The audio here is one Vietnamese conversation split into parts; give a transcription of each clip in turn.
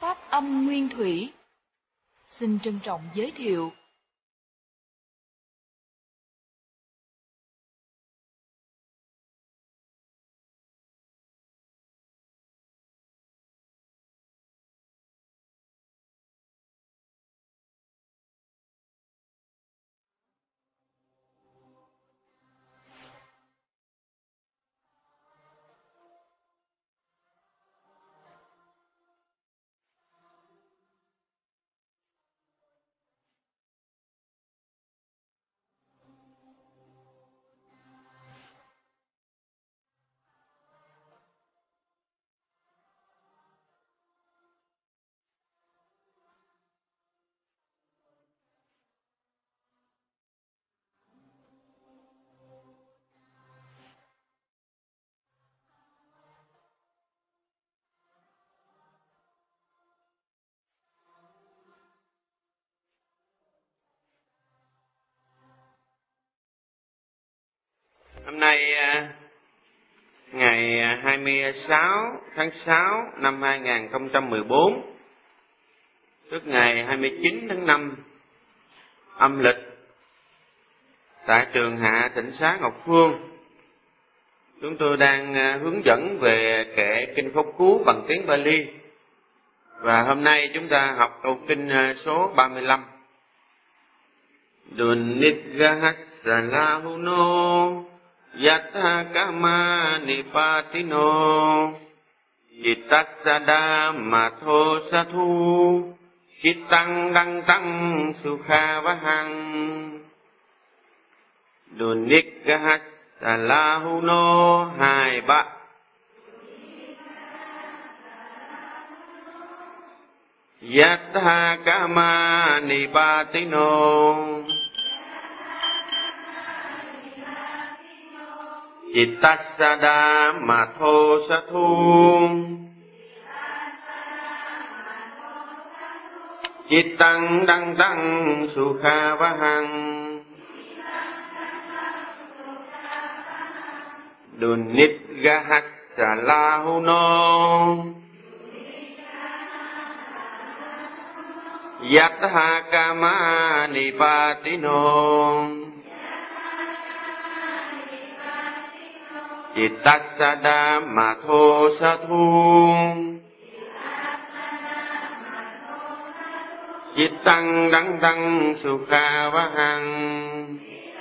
Pháp âm nguyên thủy. Xin trân trọng giới thiệu. Hôm nay ngày 26 tháng 6 năm 2014, tức ngày 29 tháng 5 âm lịch, tại trường Hạ Tịnh Xá Ngọc Phương, chúng tôi đang hướng dẫn về kệ Kinh Pháp Cú bằng tiếng Pali. Và hôm nay chúng ta học câu kinh số 35. Dunnitgahassalahuno Yatha kama nipatino Chittassada matho sathu Chittang đăng tăng sukha vahang. Dunnitgahassalahuno 2 3. Yatha kama nipatino Chittassada matho sathu Chittang đăng tăng sukha vahang. Dunnitgahassalahuno Yatha kama nipatino Chittassada matho sathu Chittang đăng tăng sukha vahang.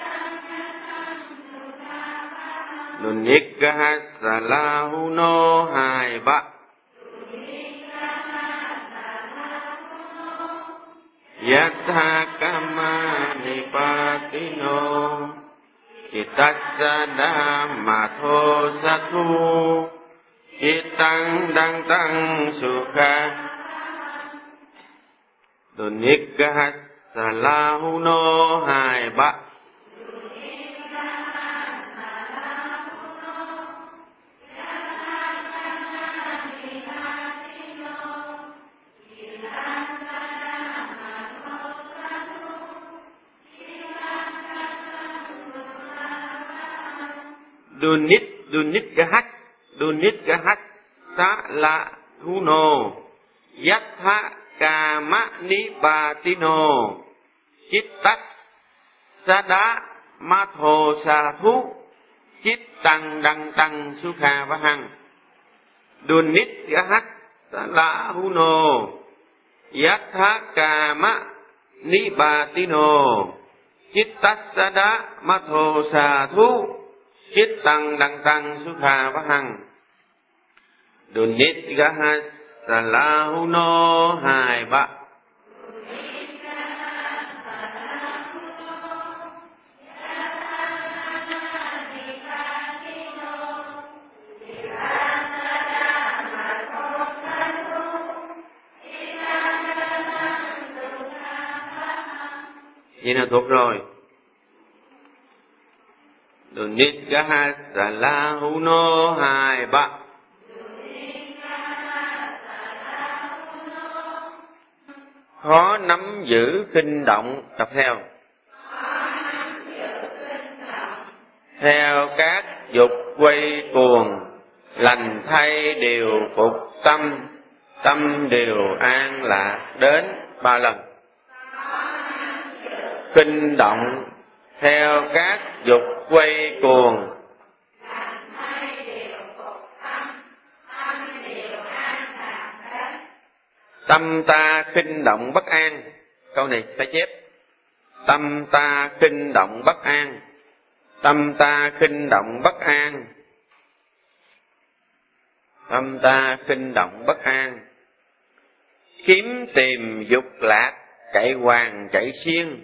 Dunnitgahassalahuno 2 3. Yatha kama nipatino Chittassada matho sathu Chittang đăng tăng sukha. Dunnitgahassalahuno 2 3. Dunnitgahassalahuno Yatha kama nipatino Chittassada matho sathu Chittang đăng tăng sukha vahang. Dunnitgahassalahuno Yatha kama nipatino Chittassada matho sathu Chittang đăng tăng sukha vahang. Dunnitgahassalahuno 2 3. Vậy nào thuộc rồi. Dunnitgahassalahuno 2 3. Khó nắm giữ khinh động, tập theo. Theo các dục quay cuồng, lành thay điều phục tâm, tâm đều an lạc đến 3 lần. Kinh động theo các dục quay cuồng, tâm ta khinh động bất an. Câu này phải chép. Tâm ta khinh động bất an. Tâm ta khinh động bất an. Tâm ta khinh động bất an. Kiếm tìm dục lạc, chạy hoàng chạy xiên.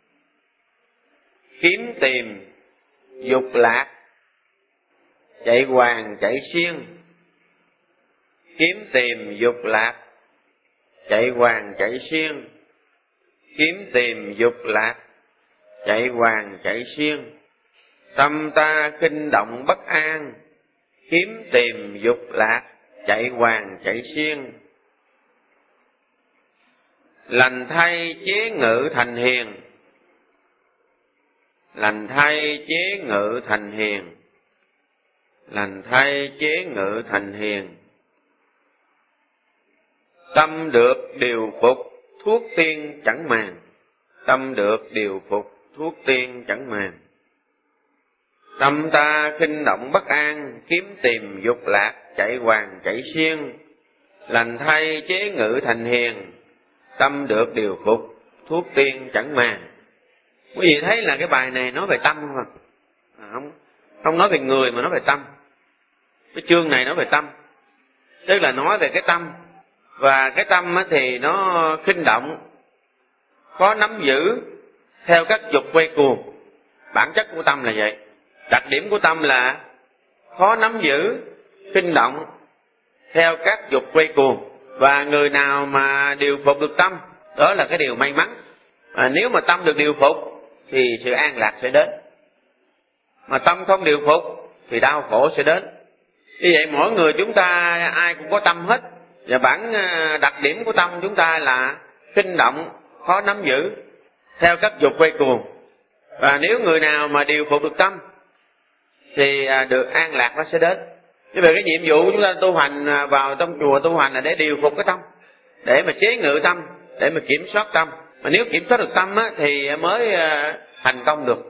Kiếm tìm dục lạc, chạy hoàng chạy xiên. Kiếm tìm dục lạc, chạy hoàng chạy xiên. Kiếm tìm dục lạc, chạy hoàng chạy xiên. Tâm ta khinh động bất an. Kiếm tìm dục lạc, chạy hoàng chạy xiên. Lành thay chế ngự thành hiền. Lành thay chế ngự thành hiền. Lành thay chế ngự thành hiền. Tâm được điều phục, thuốc tiên chẳng màng. Tâm được điều phục, thuốc tiên chẳng màng. Tâm ta khinh động bất an. Kiếm tìm dục lạc, chạy hoàng chạy xiên. Lành thay chế ngự thành hiền. Tâm được điều phục, thuốc tiên chẳng màng. Quý vị thấy là cái bài này nói về tâm không ạ? Không nói về người mà nói về tâm. Cái chương này nói về tâm, tức là nói về cái tâm. Và cái tâm thì nó khinh động, khó nắm giữ theo các dục quay cuồng. Bản chất của tâm là vậy. Đặc điểm của tâm là khó nắm giữ, khinh động theo các dục quay cuồng. Và người nào mà điều phục được tâm, đó là cái điều may mắn. Nếu mà tâm được điều phục thì sự an lạc sẽ đến. Mà tâm không điều phục thì đau khổ sẽ đến. Như vậy mỗi người chúng ta ai cũng có tâm hết. Và bản đặc điểm của tâm chúng ta là khinh động, khó nắm giữ theo các dục quay cuồng. Và nếu người nào mà điều phục được tâm thì được an lạc nó sẽ đến. Như vậy cái nhiệm vụ chúng ta tu hành vào trong chùa tu hành là để điều phục cái tâm, để mà chế ngự tâm, để mà kiểm soát tâm. Mà nếu kiểm soát được tâm thì mới thành công được.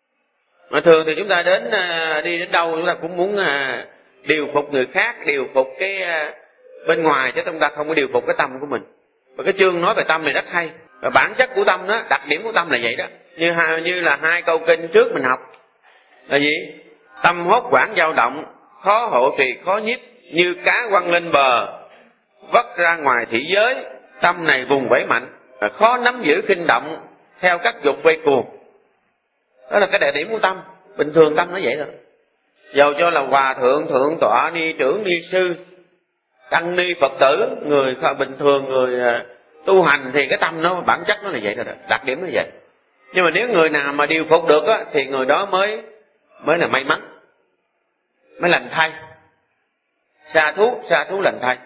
Mà thường thì chúng ta đi đến đâu chúng ta cũng muốn điều phục người khác, điều phục cái bên ngoài, chứ chúng ta không có điều phục cái tâm của mình. Và cái chương nói về tâm này rất hay. Và bản chất của tâm đó, đặc điểm của tâm là vậy đó. Như là 2 câu kinh trước mình học là gì? Tâm hốt hoảng dao động, khó hộ trì khó nhiếp, như cá quăng lên bờ, vất ra ngoài thị giới. Tâm này vùng vẫy mạnh, khó nắm giữ khinh động theo các dục quay cuồng. Đó là cái đặc điểm của tâm. Bình thường tâm nó vậy rồi. Dầu cho là hòa thượng, thượng tọa, ni trưởng, ni sư, tăng ni Phật tử, người bình thường, người tu hành thì cái tâm nó bản chất nó là vậy rồi, đặc điểm nó vậy. Nhưng mà nếu người nào mà điều phục được thì người đó mới là may mắn, mới lành thay. Sa thú lành thay.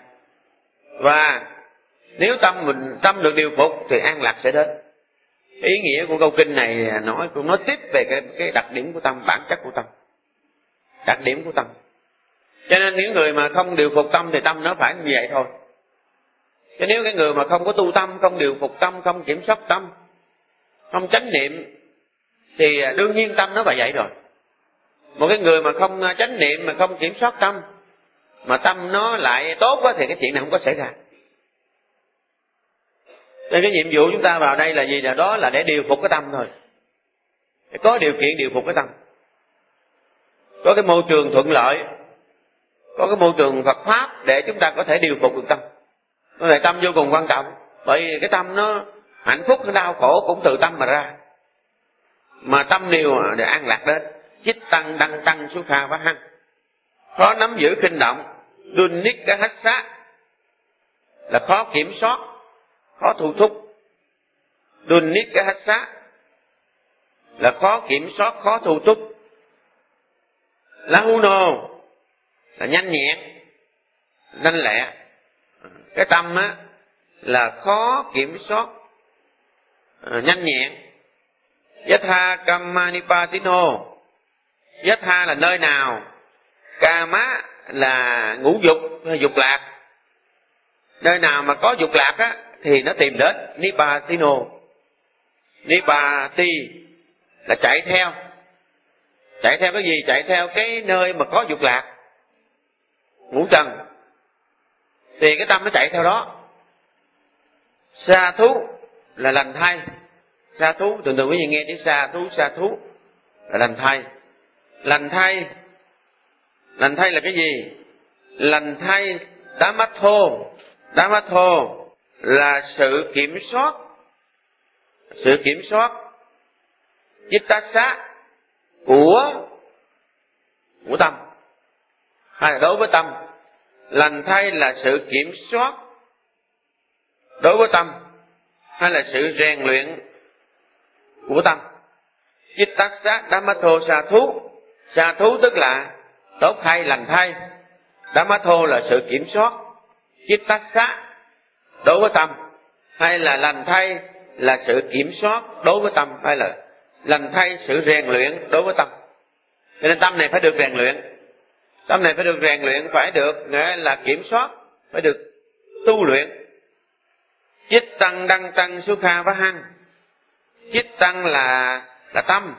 Và nếu tâm được điều phục thì an lạc sẽ đến. Ý nghĩa của câu kinh này cũng nói tiếp về cái đặc điểm của tâm, bản chất của tâm, đặc điểm của tâm. Cho nên những người mà không điều phục tâm thì tâm nó phải như vậy thôi. Chứ nếu cái người mà không có tu tâm, không điều phục tâm, không kiểm soát tâm, không chánh niệm thì đương nhiên tâm nó phải vậy rồi. Một cái người mà không chánh niệm, mà không kiểm soát tâm, mà tâm nó lại tốt quá thì cái chuyện này không có xảy ra. Nên cái nhiệm vụ chúng ta vào đây là gì? Là đó là để điều phục cái tâm thôi. Để có điều kiện điều phục cái tâm, có cái môi trường thuận lợi, có cái môi trường Phật Pháp để chúng ta có thể điều phục được tâm. Cái này tâm vô cùng quan trọng. Bởi vì cái tâm nó hạnh phúc, nó đau khổ cũng từ tâm mà ra. Mà tâm điều để an lạc đến. Chích tăng đăng tăng su kha vá hăng. Khó nắm giữ khinh động. Đun nít cái hách sát là khó kiểm soát, khó thu thúc. Đun nít cái hách sát là khó kiểm soát, khó thu thúc. Lahuno là nhanh nhẹn, nhanh lẹ. Cái tâm là khó kiểm soát, nhanh nhẹn. Yatha Kammanipatino. Yatha là nơi nào, Kama là ngũ dục, dục lạc. Nơi nào mà có dục lạc á thì nó tìm đến Nipatino. Nipati là chạy theo. Chạy theo cái gì? Chạy theo cái nơi mà có dục lạc, ngũ trần, thì cái tâm nó chạy theo đó. Sa thú là lành thay. Sa thú, thường thường quý vị nghe chữ sa thú là lành thay. Lành thay là cái gì? Lành thay Dhammatho là sự kiểm soát Chittassa của tâm, hay là đối với tâm. Lành thay là sự kiểm soát đối với tâm, hay là sự rèn luyện của tâm. Chittassa Dhammatho sa thú tức là tốt thay, lành thay. Dhammatho là sự kiểm soát. Chittassa đối với tâm, hay là lành thay là sự kiểm soát đối với tâm, hay là lành thay sự rèn luyện đối với tâm. Cho nên tâm này phải được rèn luyện. Tâm này phải được rèn luyện, phải được nghĩa là kiểm soát, phải được tu luyện. Chít tăng đăng tăng sukha vá hăng. Chít tăng là tâm.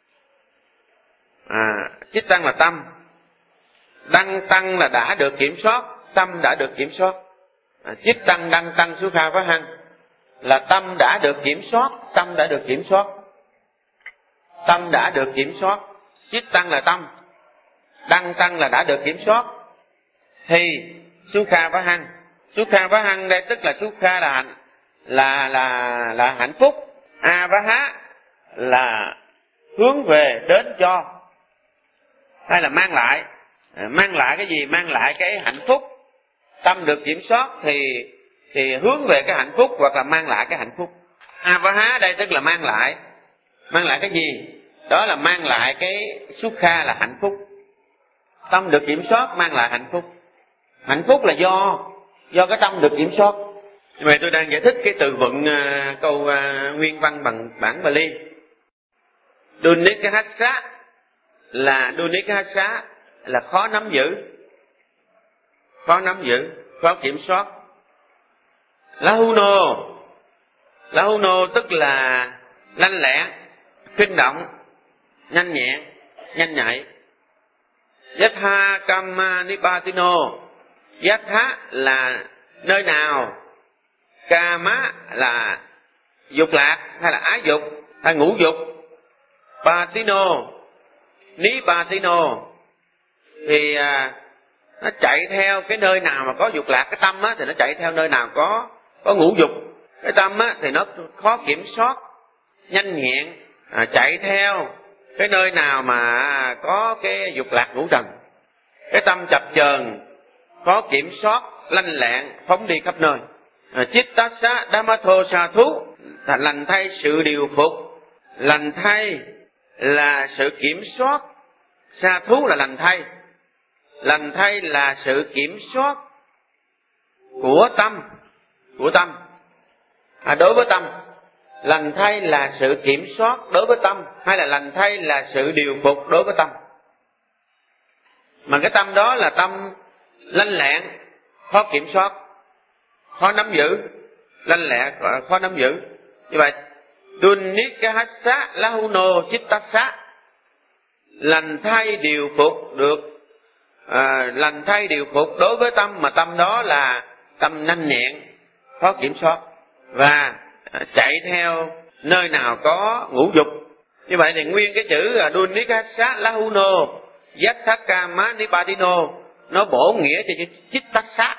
Chít tăng là tâm. Đăng tăng là đã được kiểm soát, tâm đã được kiểm soát. Chít tăng đăng tăng sukha vá hăng là tâm đã được kiểm soát, tâm đã được kiểm soát. Tâm đã được kiểm soát. Chít tăng là tâm, đăng tăng là đã được kiểm soát. Thì sukha vá hăng đây tức là sukha là hạnh phúc. Avaha là hướng về, đến cho, hay là mang lại. Mang lại cái gì? Mang lại cái hạnh phúc. Tâm được kiểm soát thì hướng về cái hạnh phúc, hoặc là mang lại cái hạnh phúc. Avaha đây tức là mang lại. Mang lại cái gì? Đó là mang lại cái sukha là hạnh phúc. Tâm được kiểm soát mang lại hạnh phúc. Hạnh phúc là do cái tâm được kiểm soát. Nhưng mà tôi đang giải thích cái từ vựng câu nguyên văn bằng bản Bali. Dunikahassa là khó nắm giữ, khó kiểm soát. Lahuno tức là lanh lẹ, khinh động, nhanh nhẹn, nhanh nhạy. Yatha Kama Nipatino. Yatha là nơi nào, Kama là dục lạc hay là ái dục hay ngũ dục. Patino, Nipatino thì nó chạy theo cái nơi nào mà có dục lạc. Cái tâm á thì nó chạy theo nơi nào có ngũ dục. Cái tâm á thì nó khó kiểm soát, nhanh nhẹn, chạy theo cái nơi nào mà có cái dục lạc ngũ trần. Cái tâm chập chờn, khó kiểm soát, lanh lẹn, phóng đi khắp nơi. Chittassa Dhammatho sa thú là lành thay sự điều phục. Lành thay là sự kiểm soát. Sa thú là lành thay. Lành thay là sự kiểm soát của tâm. Đối với tâm. Lành thay là sự kiểm soát đối với tâm, hay là lành thay là sự điều phục đối với tâm. Mà cái tâm đó là tâm lanh lẹn, khó kiểm soát, khó nắm giữ. Lanh lẹ, khó nắm giữ. Như vậy Dunikahassa Lahuno Chittassa, lành thay điều phục được, lành thay điều phục đối với tâm, mà tâm đó là tâm nhanh nhẹn, khó kiểm soát, và chạy theo nơi nào có ngũ dục. Như vậy thì nguyên cái chữ Dunikahassa Lahuno Yathakama Nipatino nó bổ nghĩa cho chữ Chittassa.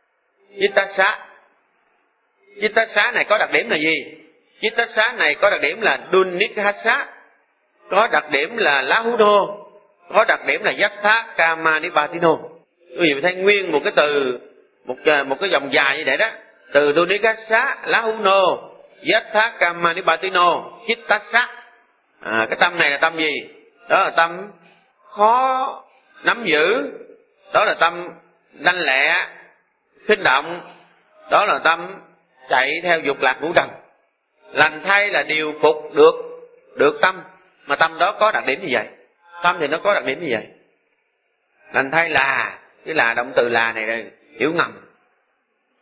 Chittassa này có đặc điểm là gì? Chittassa này có đặc điểm là Dunikahassa, có đặc điểm là Lahuno, có đặc điểm là Yathakama Nipatino. Quý vị thấy nguyên một cái từ, một cái dòng dài như vậy đó. Từ Dunikahassa, Lahuno, Yathakama Nipatino, Chittassa. Cái tâm này là tâm gì? Đó là tâm khó nắm giữ, đó là tâm lanh lẹ, khinh động, đó là tâm chạy theo dục lạc ngũ trần. Lành thay là điều phục được tâm, mà tâm đó có đặc điểm như vậy. Tâm thì nó có đặc điểm như vậy. Lành thay là, cái là động từ là này hiểu ngầm.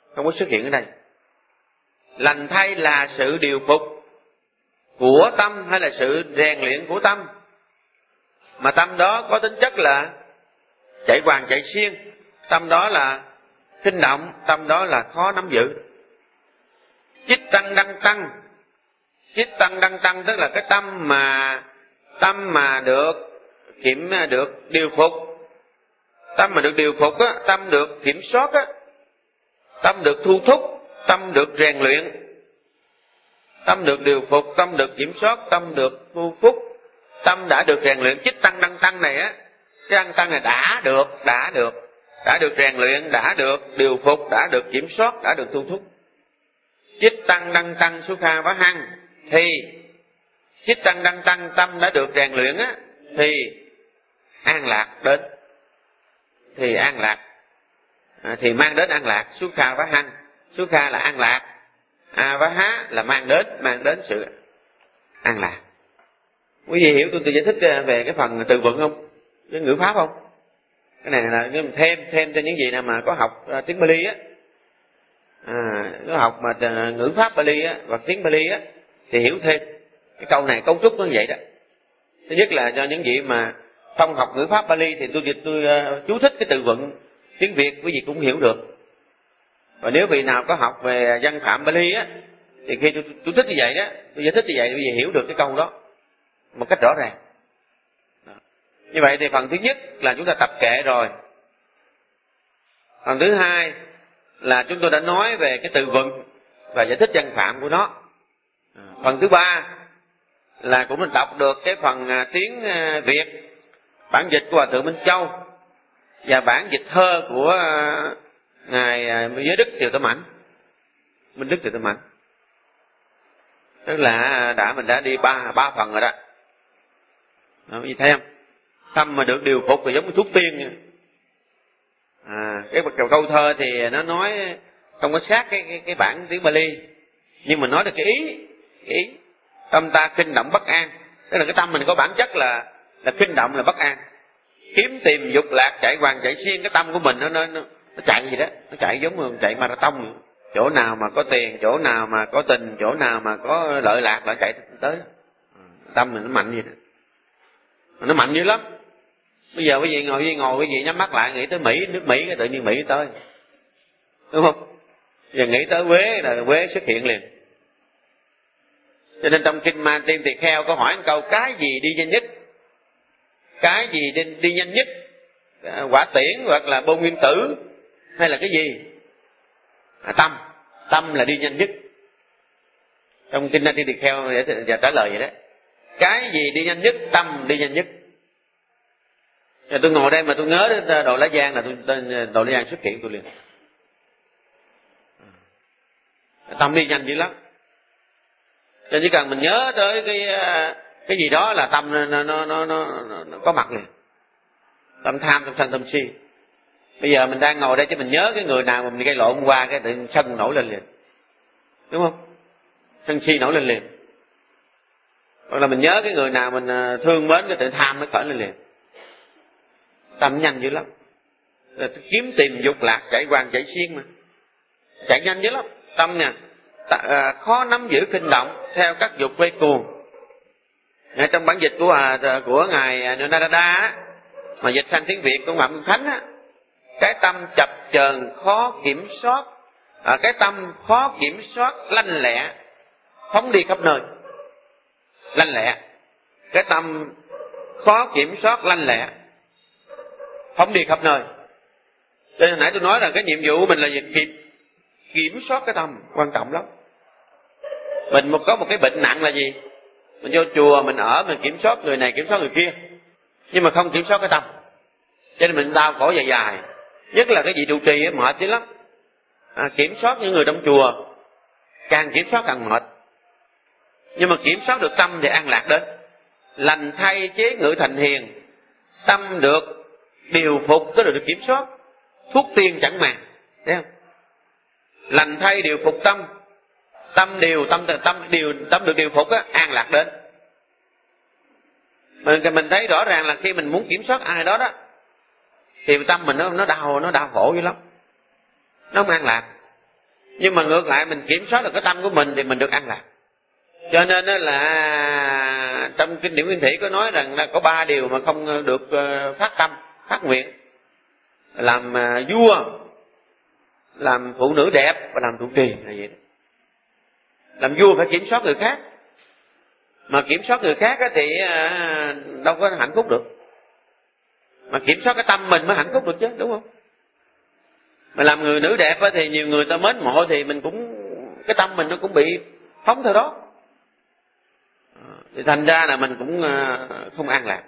không có xuất hiện ở đây. Lành thay là sự điều phục của tâm hay là sự rèn luyện của tâm, mà tâm đó có tính chất là chạy hoàn chạy xiên, tâm đó là khinh động, tâm đó là khó nắm giữ. Chích tăng đăng tăng, chích tăng đăng tăng tức là cái tâm mà được điều phục, tâm mà được điều phục á, tâm được kiểm soát á, tâm được thu thúc, tâm được rèn luyện, tâm được điều phục, tâm được kiểm soát, tâm được thu thúc, tâm đã được rèn luyện. Chích tăng đăng tăng này á, cái đăng tăng này đã được rèn luyện, đã được điều phục, đã được kiểm soát, đã được thu thúc. Chích tăng đăng tăng sukha vá hăng, thì chích tăng đăng tăng tâm đã được rèn luyện á, thì an lạc đến, thì an lạc, thì mang đến an lạc. Sukha vá hăng, sukha là an lạc, vá há là mang đến sự an lạc. Quý vị hiểu tôi giải thích về cái phần từ vựng không, cái ngữ pháp không? Cái này là thêm cho những gì nào mà có học tiếng Pali á, có học mà ngữ pháp Pali á hoặc tiếng Pali á thì hiểu thêm cái câu này, cấu trúc nó như vậy đó. Thứ nhất là cho những vị mà không học ngữ pháp Pali thì tôi chú thích cái từ vựng tiếng Việt quý vị cũng hiểu được. Và nếu vị nào có học về văn phạm Pali á thì khi tôi chú thích như vậy đó, tôi giải thích như vậy quý vị hiểu được cái câu đó một cách rõ ràng. Như vậy thì phần thứ nhất là chúng ta tập kệ rồi. Phần thứ hai là chúng tôi đã nói về cái từ vựng và giải thích văn phạm của nó. Phần thứ ba là cũng mình đọc được cái phần tiếng Việt, bản dịch của Hòa Thượng Minh Châu và bản dịch thơ của ngài Giới Đức Tiều Tâm Ảnh, Minh Đức Tiều Tâm Ảnh. Tức là mình đã đi ba phần rồi đó. Quý vị thấy không? Tâm mà được điều phục thì giống như thuốc tiên. Cái câu thơ thì nó nói không có sát cái bản tiếng Pali, nhưng mà nói được cái ý tâm ta khinh động bất an, tức là cái tâm mình có bản chất là khinh động, là bất an, kiếm tìm dục lạc, chạy hoàng chạy xiên. Cái tâm của mình nó chạy gì đó, nó chạy giống như chạy marathon, chỗ nào mà có tiền, chỗ nào mà có tình, chỗ nào mà có lợi lạc là chạy tới. Tâm mình nó mạnh gì đó, nó mạnh dữ lắm. Bây giờ quý vị ngồi quý vị nhắm mắt lại nghĩ tới Mỹ, nước Mỹ cái tự nhiên Mỹ tới, đúng không? Giờ nghĩ tới Huế là Huế xuất hiện liền. Cho nên trong kinh Ma Tiên Tỳ Kheo có hỏi một câu: cái gì đi nhanh nhất? Cái gì đi nhanh nhất? Quả tiễn hoặc là bom nguyên tử hay là cái gì? Tâm là đi nhanh nhất. Trong kinh Ma Tiên Tỳ Kheo để trả lời vậy đó. Cái gì đi nhanh nhất? Tâm đi nhanh nhất. Rồi tôi ngồi đây mà tôi nhớ đến Đồ Lá Giang là Đồ Lá Giang xuất hiện tôi liền. Tâm đi nhanh dữ lắm. Cho chỉ cần mình nhớ tới cái gì đó là tâm nó có mặt liền. Tâm tham, tâm sân, tâm si. Bây giờ mình đang ngồi đây chứ mình nhớ cái người nào mà mình gây lộn hôm qua cái tự sân nổi lên liền, đúng không? Sân si nổi lên liền. Hoặc là mình nhớ cái người nào mình thương mến cái tự tham nó khởi lên liền. Tâm nhanh dữ lắm. Rồi kiếm tìm dục lạc, chạy hoàng chạy xiên mà, chạy nhanh dữ lắm. Tâm nè, khó nắm giữ kinh động theo các dục quay cuồng. Ngay trong bản dịch của ngài Narada á, mà dịch sang tiếng Việt của Phạm Công Khánh á, cái tâm chập chờn khó kiểm soát, cái tâm khó kiểm soát lanh lẹ, phóng đi khắp nơi. Lanh lẹ, cái tâm khó kiểm soát lanh lẹ, phóng đi khắp nơi. Cho nên hồi nãy tôi nói là cái nhiệm vụ của mình là việc kiểm soát cái tâm, quan trọng lắm. Mình có một cái bệnh nặng là gì? Mình vô chùa mình ở, mình kiểm soát người này, kiểm soát người kia, nhưng mà không kiểm soát cái tâm, cho nên mình đau khổ dài dài. Nhất là cái vị trụ trì ấy, mệt dữ lắm. Kiểm soát những người trong chùa, càng kiểm soát càng mệt. Nhưng mà kiểm soát được tâm thì an lạc đến. Lành thay chế ngự thành hiền, tâm được điều phục tức là được kiểm soát, thuốc tiên chẳng màng. Thấy không? Lành thay điều phục tâm, tâm được điều phục á, an lạc đến. Mình thấy rõ ràng là khi mình muốn kiểm soát ai đó đó thì tâm mình nó đau khổ dữ lắm, nó không an lạc. Nhưng mà ngược lại mình kiểm soát được cái tâm của mình thì mình được an lạc. Cho nên đó là trong kinh điển Nguyên Thủy có nói rằng là có 3 điều mà không được phát tâm, phát nguyện: làm vua, làm phụ nữ đẹp và làm trụ trì là vậy đó. Làm vua phải kiểm soát người khác, mà kiểm soát người khác thì đâu có hạnh phúc được. Mà kiểm soát cái tâm mình mới hạnh phúc được chứ, đúng không? Mà làm người nữ đẹp thì nhiều người ta mến mộ thì mình cũng, cái tâm mình nó cũng bị phóng theo đó. Thì thành ra là mình cũng không an lạc.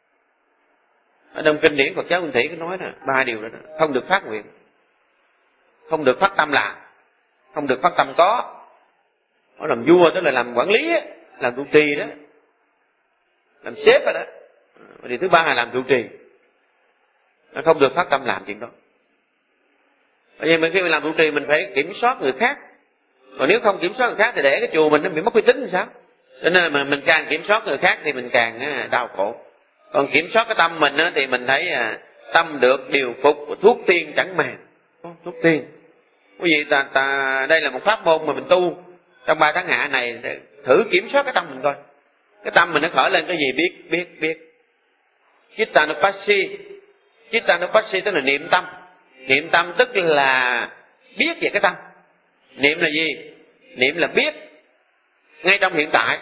Ở trong kinh điển Phật giáo Nguyên Thủy có nói là 3 điều đó: không được phát nguyện, không được phát tâm làm, không được phát tâm có. Nó làm vua tức là làm quản lý, làm trụ trì đó, làm sếp đó. Điều thứ 3 là làm trụ trì. Nó không được phát tâm làm chuyện đó. Bởi vì khi mình làm trụ trì mình phải kiểm soát người khác. Còn nếu không kiểm soát người khác thì để cái chùa mình nó bị mất uy tín thì sao? Cho nên là mình càng kiểm soát người khác thì mình càng đau khổ. Còn kiểm soát cái tâm mình thì mình thấy tâm được điều phục, thuốc tiên chẳng màng. Thuốc tiên. Quý vị đây là một pháp môn mà mình tu trong 3 tháng hạ này, thử kiểm soát cái tâm mình coi. Cái tâm mình nó khởi lên cái gì biết. Chittanupassi. Chittanupassi tức là niệm tâm. Niệm tâm tức là biết về cái tâm. Niệm là gì? Niệm là biết ngay trong hiện tại.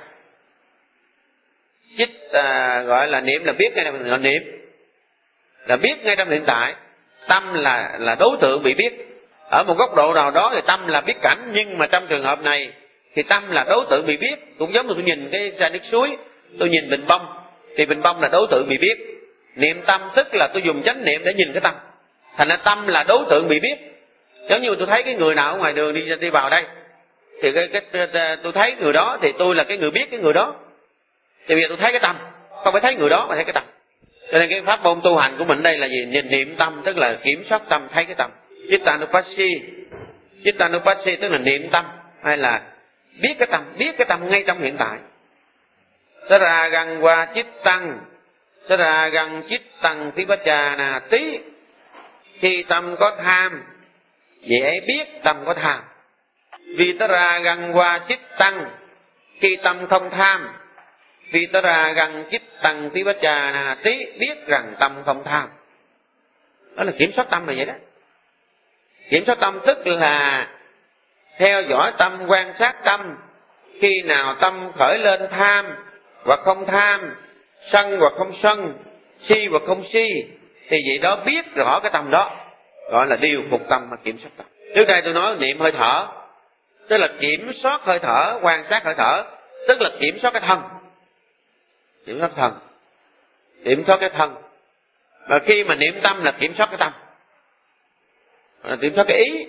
Gọi là niệm là biết ngay trong hiện tại. Niệm là biết ngay trong hiện tại. Tâm là đối tượng bị biết. Ở một góc độ nào đó thì tâm là biết cảnh, nhưng mà trong trường hợp này thì tâm là đối tượng bị biết. Cũng giống như tôi nhìn cái ra nước suối, tôi nhìn bình bông thì bình bông là đối tượng bị biết. Niệm tâm tức là tôi dùng chánh niệm để nhìn cái tâm. Thành ra tâm là đối tượng bị biết. Giống như tôi thấy cái người nào ở ngoài đường đi vào đây thì tôi thấy người đó thì tôi là cái người biết cái người đó. Thì bây giờ tôi thấy cái tâm, không phải thấy người đó mà thấy cái tâm. Cho nên cái pháp môn tu hành của mình đây là gì? Nhìn niệm tâm tức là kiểm soát tâm, thấy cái tâm. Chittanupassi. Chittanupassi tức là niệm tâm hay là biết cái tâm ngay trong hiện tại. Saragang qua chittang, saragang chittang tibachana tí. Khi tâm có tham, vậy ấy biết tâm có tham. Vitaragang qua chittang, khi tâm không tham. Vitaragang chittang tibachana tí, biết rằng tâm không tham. Đó là kiểm soát tâm là vậy đó. Kiểm soát tâm tức là theo dõi tâm, quan sát tâm. Khi nào tâm khởi lên tham hoặc không tham, sân hoặc không sân, si hoặc không si, thì vậy đó biết rõ cái tâm đó, gọi là điều phục tâm mà kiểm soát tâm. Trước đây tôi nói niệm hơi thở, tức là kiểm soát hơi thở, quan sát hơi thở, tức là kiểm soát cái thân. Kiểm soát thân, kiểm soát cái thân. Và khi mà niệm tâm là kiểm soát cái tâm, là kiểm soát cái ý.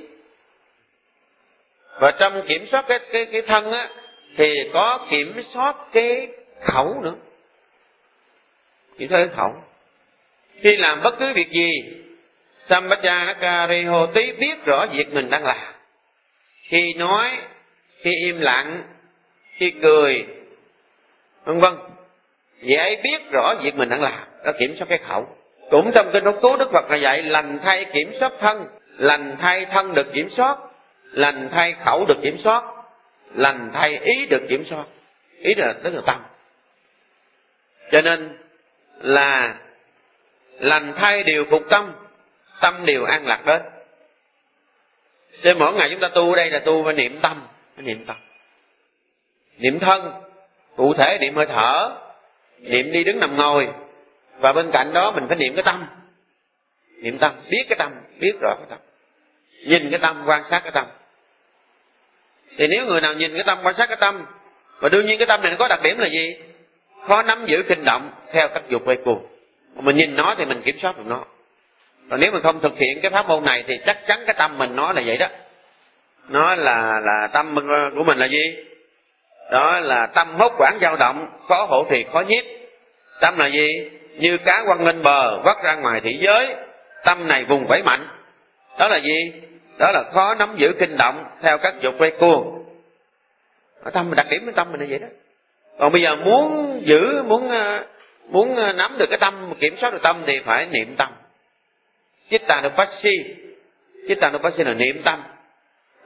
Và trong kiểm soát cái thân á thì có kiểm soát cái khẩu nữa. Kiểm soát cái khẩu. Khi làm bất cứ việc gì, Sampajanakarihoti, biết rõ việc mình đang làm. Khi nói, khi im lặng, khi cười, vân vân, vậy biết rõ việc mình đang làm. Đó kiểm soát cái khẩu. Cũng trong kinh Pháp Cú Đức Phật là dạy lành thay kiểm soát thân. Lành thay thân được kiểm soát, lành thay khẩu được kiểm soát, lành thay ý được kiểm soát. Ý là tức là tâm. Cho nên là lành thay điều phục tâm, tâm điều an lạc đến. Cho mỗi ngày chúng ta tu ở đây là tu phải niệm tâm, phải niệm tâm. Niệm thân, cụ thể niệm hơi thở, niệm đi đứng nằm ngồi. Và bên cạnh đó mình phải niệm cái tâm. Niệm tâm, biết cái tâm, biết rõ cái tâm. Nhìn cái tâm, quan sát cái tâm. Thì nếu người nào nhìn cái tâm, quan sát cái tâm, và đương nhiên cái tâm này nó có đặc điểm là gì? Khó nắm giữ kinh động theo các dục quay cuồng. Mình nhìn nó thì mình kiểm soát được nó. Còn nếu mình không thực hiện cái pháp môn này thì chắc chắn cái tâm mình nó là vậy đó. Nó là tâm của mình là gì? Đó là tâm hốt quảng dao động, khó hộ trì, khó nhiếp. Tâm là gì? Như cá quăng lên bờ, vắt ra ngoài thị giới. Tâm này vùng vẫy mạnh. Đó là gì? Đó là khó nắm giữ kinh động theo các dục quay cuồng. Tâm, đặc điểm của tâm mình là vậy đó. Còn bây giờ muốn giữ, muốn nắm được cái tâm, kiểm soát được tâm thì phải niệm tâm. Chittanupassi. Chittanupassi là niệm tâm.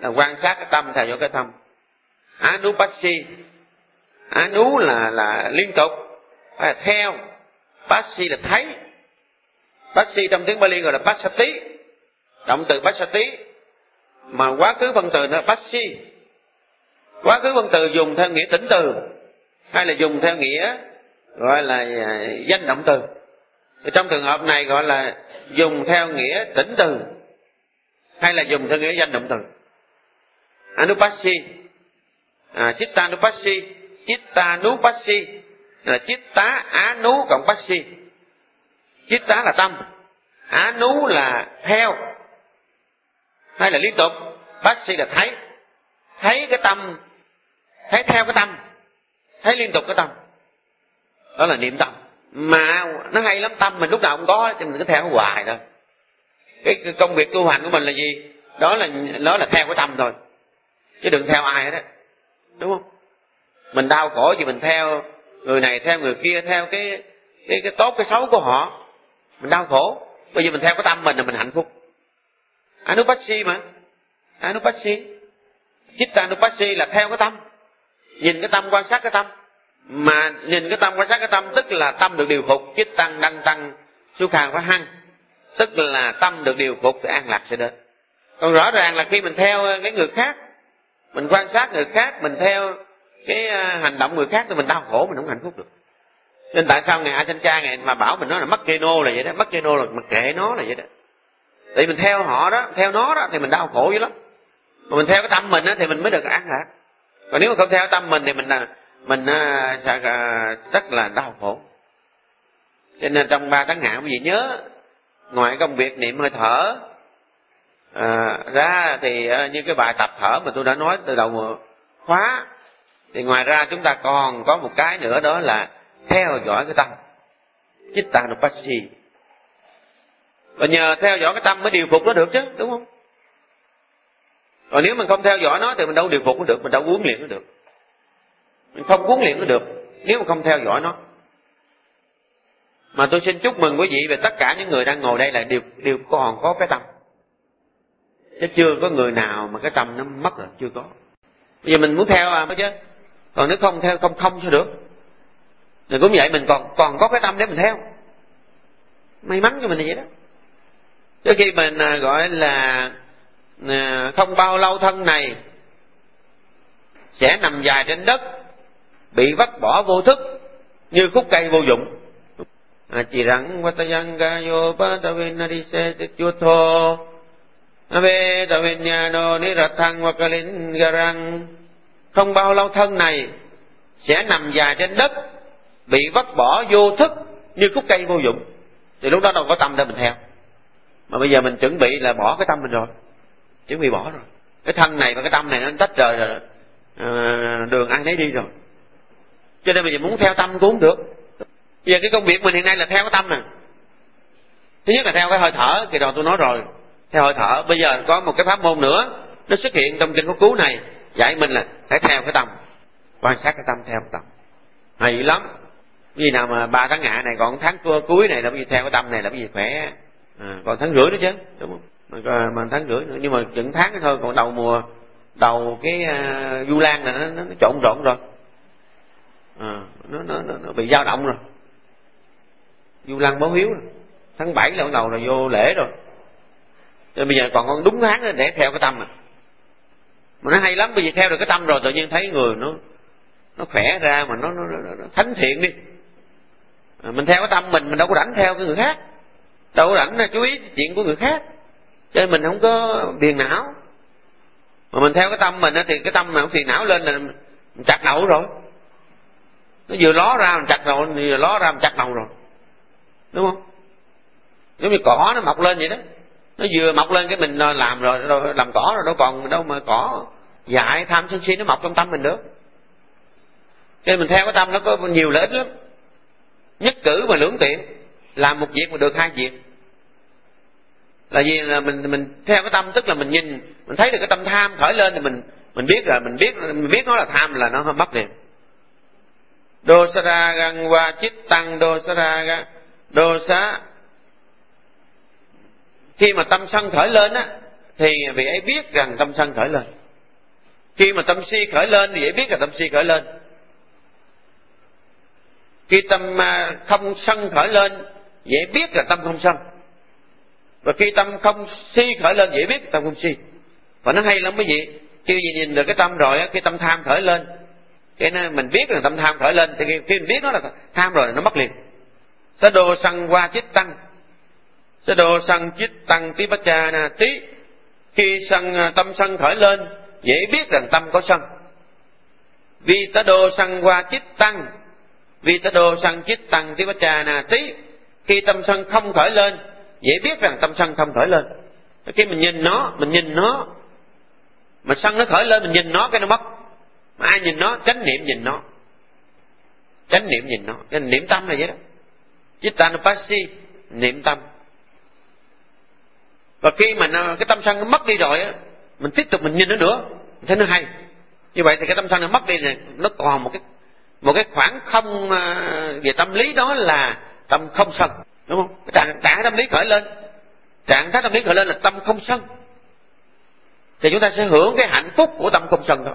là quan sát cái tâm, theo dõi cái tâm. Anupassi, anu là liên tục, phải là theo. Passi là thấy. Passi trong tiếng Pali gọi là passati, động từ passati, mà quá khứ phân từ là passi. Quá khứ phân từ dùng theo nghĩa tĩnh từ hay là dùng theo nghĩa gọi là danh động từ. Trong trường hợp này gọi là dùng theo nghĩa tĩnh từ hay là dùng theo nghĩa danh động từ. Anupassi, chittanupassi, chittanupassi là chitta anu cộng passi. Chitta là tâm, anu là theo hay là liên tục, passi là thấy. Thấy cái tâm, thấy theo cái tâm, thấy liên tục cái tâm, đó là niệm tâm. Mà nó hay lắm, tâm mình lúc nào cũng có thì mình cứ theo hoài thôi. Cái công việc tu hành của mình là gì? Đó là theo cái tâm thôi, chứ đừng theo ai hết á, đúng không? Mình đau khổ thì mình theo người này, theo người kia, theo cái tốt cái xấu của họ, mình đau khổ. Bây giờ mình theo cái tâm mình là mình hạnh phúc. Anupassi mà, Anupassi, chittanupassi là theo cái tâm, nhìn cái tâm, quan sát cái tâm. Mà nhìn cái tâm, quan sát cái tâm tức là tâm được điều phục. Chittan đăng tăng sukha phá hăng, tức là tâm được điều phục thì an lạc sẽ đến. Còn rõ ràng là khi mình theo cái người khác, mình quan sát người khác, mình theo cái hành động người khác thì mình đau khổ, mình không hạnh phúc được. Nên tại sao ngài Achancha ngài mà bảo mình nói là Makkeno là vậy đó, Makkeno là mặc kệ nó là vậy đó. Tại mình theo họ đó, theo nó đó thì mình đau khổ dữ lắm. Mà mình theo cái tâm mình đó, thì mình mới được an lạc. Còn nếu mà không theo tâm mình thì mình rất là đau khổ. Cho nên trong 3 tháng ngạn quý vị nhớ, ngoài công việc niệm hơi thở ra thì như cái bài tập thở mà tôi đã nói từ đầu khóa, thì ngoài ra chúng ta còn có một cái nữa, đó là theo dõi cái tâm, chittanupassi. Và nhờ theo dõi cái tâm mới điều phục nó được chứ, đúng không? Còn nếu mình không theo dõi nó thì mình đâu điều phục nó được, mình đâu huấn luyện nó được. Mình không huấn luyện nó được nếu mà không theo dõi nó. Mà tôi xin chúc mừng quý vị về tất cả những người đang ngồi đây là đều còn có cái tâm. Chứ chưa có người nào mà cái tâm nó mất rồi, chưa có. Bây giờ mình muốn theo mới chứ. Còn nếu không theo không sao được. Rồi cũng vậy, mình còn có cái tâm để mình theo. May mắn cho mình là vậy đó. Trước khi mình gọi là không bao lâu thân này sẽ nằm dài trên đất, bị vắt bỏ vô thức như khúc cây vô dụng. Chỉ rằng Vatayanga Yopatavinadise Tityutho Avetavinyano Nirathang Vakalingarang. Không bao lâu thân này sẽ nằm dài trên đất, bị vắt bỏ vô thức như khúc cây vô dụng. Thì lúc đó đâu có tâm để mình theo. Mà bây giờ mình chuẩn bị là bỏ cái tâm mình rồi, chuẩn bị bỏ rồi. Cái thân này và cái tâm này nó tách rời rồi, đường ai nấy đi rồi. Cho nên bây giờ muốn theo tâm cũng không được. Bây giờ cái công việc mình hiện nay là theo cái tâm nè. Thứ nhất là theo cái hơi thở, kỳ đầu tôi nói rồi, theo hơi thở. Bây giờ có một cái pháp môn nữa, nó xuất hiện trong kinh pháp cú này, dạy mình là phải theo cái tâm, quan sát cái tâm, theo cái tâm. Hay lắm. Vì nào mà 3 tháng ngạ này, còn tháng cuối này là bởi vì theo cái tâm này là bởi vì khỏe. Còn tháng rưỡi nữa chứ, đúng không? Mà tháng rưỡi nữa, nhưng mà chừng tháng thôi. Còn đầu cái Du Lan là nó trộn rộn rồi, nó bị dao động rồi. Du Lan báo hiếu rồi. Tháng 7 là bắt đầu là vô lễ rồi. Cho bây giờ còn đúng tháng để theo cái tâm mà nó hay lắm. Bởi vì theo được cái tâm rồi tự nhiên thấy người nó khỏe ra, mà nó thánh thiện đi. Mình theo cái tâm mình đâu có rảnh theo cái người khác, đâu có rảnh chú ý chuyện của người khác, cho nên mình không có phiền não. Mà mình theo cái tâm mình thì cái tâm mà phiền não lên là mình chặt đầu rồi. Nó vừa ló ra mình chặt đầu, vừa ló ra mình chặt đầu rồi, đúng không? Giống như cỏ nó mọc lên vậy đó, nó vừa mọc lên cái mình làm rồi làm cỏ rồi, đâu còn đâu mà cỏ dại tham sân si nó mọc trong tâm mình được. Cho nên mình theo cái tâm nó có nhiều lợi ích lắm. Nhất cử mà lưỡng tiện, làm một việc mà được 2 việc. Là vì là mình theo cái tâm, tức là mình nhìn, mình thấy được cái tâm tham khởi lên thì mình biết rồi, mình biết nó là tham là nó mất liền. Dosara gangwa chittang dosara dosa. Khi mà tâm sân khởi lên á thì vị ấy biết rằng tâm sân khởi lên. Khi mà tâm si khởi lên thì vị ấy biết là tâm si khởi lên. Khi tâm không sân khởi lên, vị ấy biết là tâm không sân. Và khi tâm không si khởi lên, vị ấy biết là tâm không si. Và nó hay lắm quý vị. Khi nhìn được cái tâm rồi, khi tâm tham khởi lên, cái mình biết là tâm tham khởi lên, thì khi mình biết nó là tham rồi nó mất liền. Sa đô sân qua chích tăng, sa đô sân chích tăng tí bát cha na tí. Khi tâm sân khởi lên, dễ biết rằng tâm có sân. Vi tá đô sân qua chích tăng, vi tá đô sân chích tăng tí bát cha na tí. Khi tâm sân không khởi lên, dễ biết rằng tâm sân không khởi lên. Khi mình nhìn nó, mà sân nó khởi lên, mình nhìn nó cái nó mất. Mà ai nhìn nó, chánh niệm nhìn nó, chánh niệm nhìn nó, cái niệm tâm là vậy đó. Chittanupassi, niệm tâm. Và khi mà cái tâm sân nó mất đi rồi á, mình tiếp tục mình nhìn nó nữa, mình thấy nó hay. Như vậy thì cái tâm sân nó mất đi này, nó còn một cái khoảng không về tâm lý, đó là tâm không sân, đúng không? Trạng thái tâm lý khởi lên, trạng thái tâm lý khởi lên là tâm không sân, thì chúng ta sẽ hưởng cái hạnh phúc của tâm không sân đó.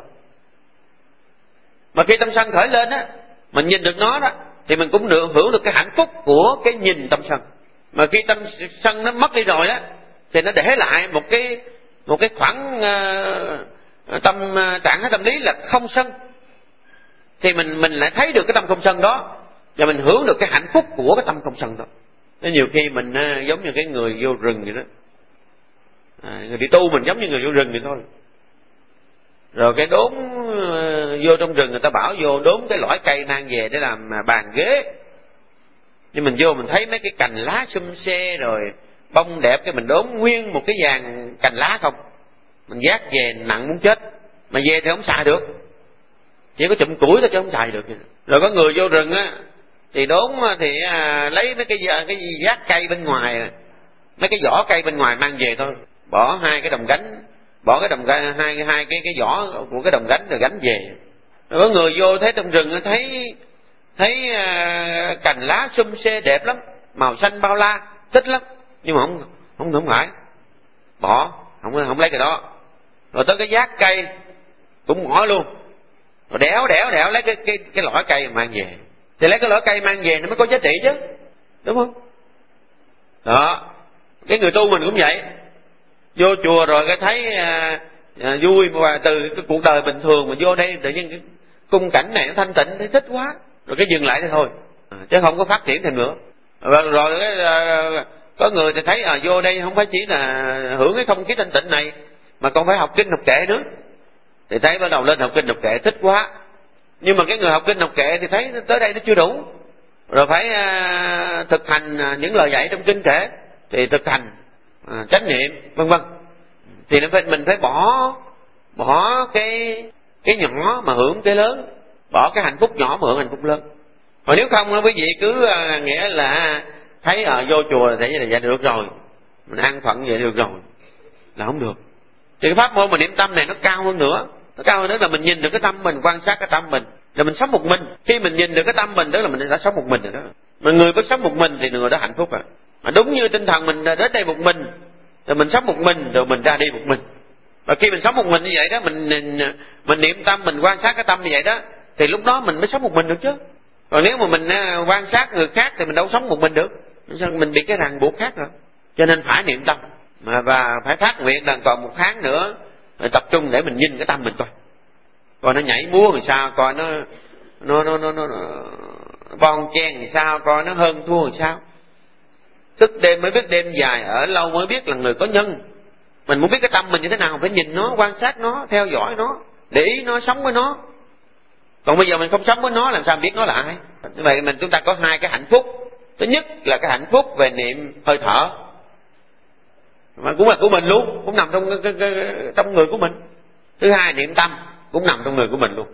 Mà khi tâm sân khởi lên á, mình nhìn được nó đó, thì mình cũng được hưởng được cái hạnh phúc của cái nhìn tâm sân. Mà khi tâm sân nó mất đi rồi á, thì nó để lại một cái khoảng trạng thái tâm lý là không sân. Thì mình lại thấy được cái tâm không sân đó, và mình hưởng được cái hạnh phúc của cái tâm không sân đó. Nên nhiều khi mình giống như cái người vô rừng vậy đó. Người đi tu mình giống như người vô rừng vậy thôi. Rồi cái đốn vô trong rừng, người ta bảo vô đốn cái lõi cây mang về để làm bàn ghế. Nhưng mình vô mình thấy mấy cái cành lá xum xe rồi bông đẹp, cái mình đốn nguyên một cái dàn cành lá không. Mình vác về nặng muốn chết, mà về thì không xài được, chỉ có chụm củi thôi chứ không xài được. Rồi có người vô rừng á thì đốn thì lấy mấy cái vác cây bên ngoài, mấy cái vỏ cây bên ngoài mang về thôi, bỏ hai cái đồng gánh, bỏ cái đồng gánh, hai cái vỏ của cái đồng gánh rồi gánh về. Rồi có người vô thấy trong rừng thấy cành lá xum xê đẹp lắm, màu xanh bao la, thích lắm, nhưng mà không phải, bỏ, không lấy cái đó. Rồi tới cái vác cây cũng bỏ luôn, rồi đẽo lấy cái lõi cây mang về. Thì lấy cái lõi cây mang về nó mới có giá trị chứ, đúng không? Đó, cái người tu mình cũng vậy. Vô chùa rồi cái thấy vui, mà từ cái cuộc đời bình thường mà vô đây tự nhiên cái cung cảnh này nó thanh tịnh, thấy thích quá, rồi cái dừng lại thế thôi, chứ không có phát triển thêm nữa. Rồi cái có người thì thấy vô đây không phải chỉ là hưởng cái không khí thanh tịnh này, mà còn phải học kinh học kệ nữa. Thì thấy bắt đầu lên học kinh học kệ thích quá. Nhưng mà cái người học kinh học kệ thì thấy tới đây nó chưa đủ, rồi phải thực hành những lời dạy trong kinh kệ, thì thực hành chánh niệm vân vân. Thì mình phải bỏ cái nhỏ mà hưởng cái lớn, bỏ cái hạnh phúc nhỏ mà hưởng hạnh phúc lớn. Còn nếu không quý vị cứ nghĩa là thấy vô chùa thì vậy là được rồi, mình an phận vậy được rồi, là không được. Thì cái pháp môn mà niệm tâm này nó cao hơn nữa. Nó cao hơn nữa là mình nhìn được cái tâm mình, quan sát cái tâm mình, là mình sống một mình. Khi mình nhìn được cái tâm mình, tức là mình đã sống một mình rồi đó. Mà người có sống một mình thì người đó hạnh phúc. Mà đúng như tinh thần mình đến đây một mình, rồi mình sống một mình, rồi mình ra đi một mình. Và khi mình sống một mình như vậy đó, mình niệm tâm, mình quan sát cái tâm như vậy đó, thì lúc đó mình mới sống một mình được chứ. Còn nếu mà mình quan sát người khác thì mình đâu sống một mình được, mình bị cái ràng buộc khác rồi. Cho nên phải niệm tâm, và phải phát nguyện là còn 1 tháng nữa tập trung để mình nhìn cái tâm mình coi nó nhảy múa làm sao, coi nó bon chen làm sao, coi nó hơn thua làm sao. Thức đêm mới biết đêm dài, ở lâu mới biết là người có nhân. Mình muốn biết cái tâm mình như thế nào, phải nhìn nó, quan sát nó, theo dõi nó, để ý nó, sống với nó. Còn bây giờ mình không sống với nó, làm sao biết nó là ai? Như vậy chúng ta có 2 cái hạnh phúc. Thứ nhất là cái hạnh phúc về niệm hơi thở, mà cũng là của mình luôn, cũng nằm trong người của mình. Thứ hai, niệm tâm cũng nằm trong người của mình luôn.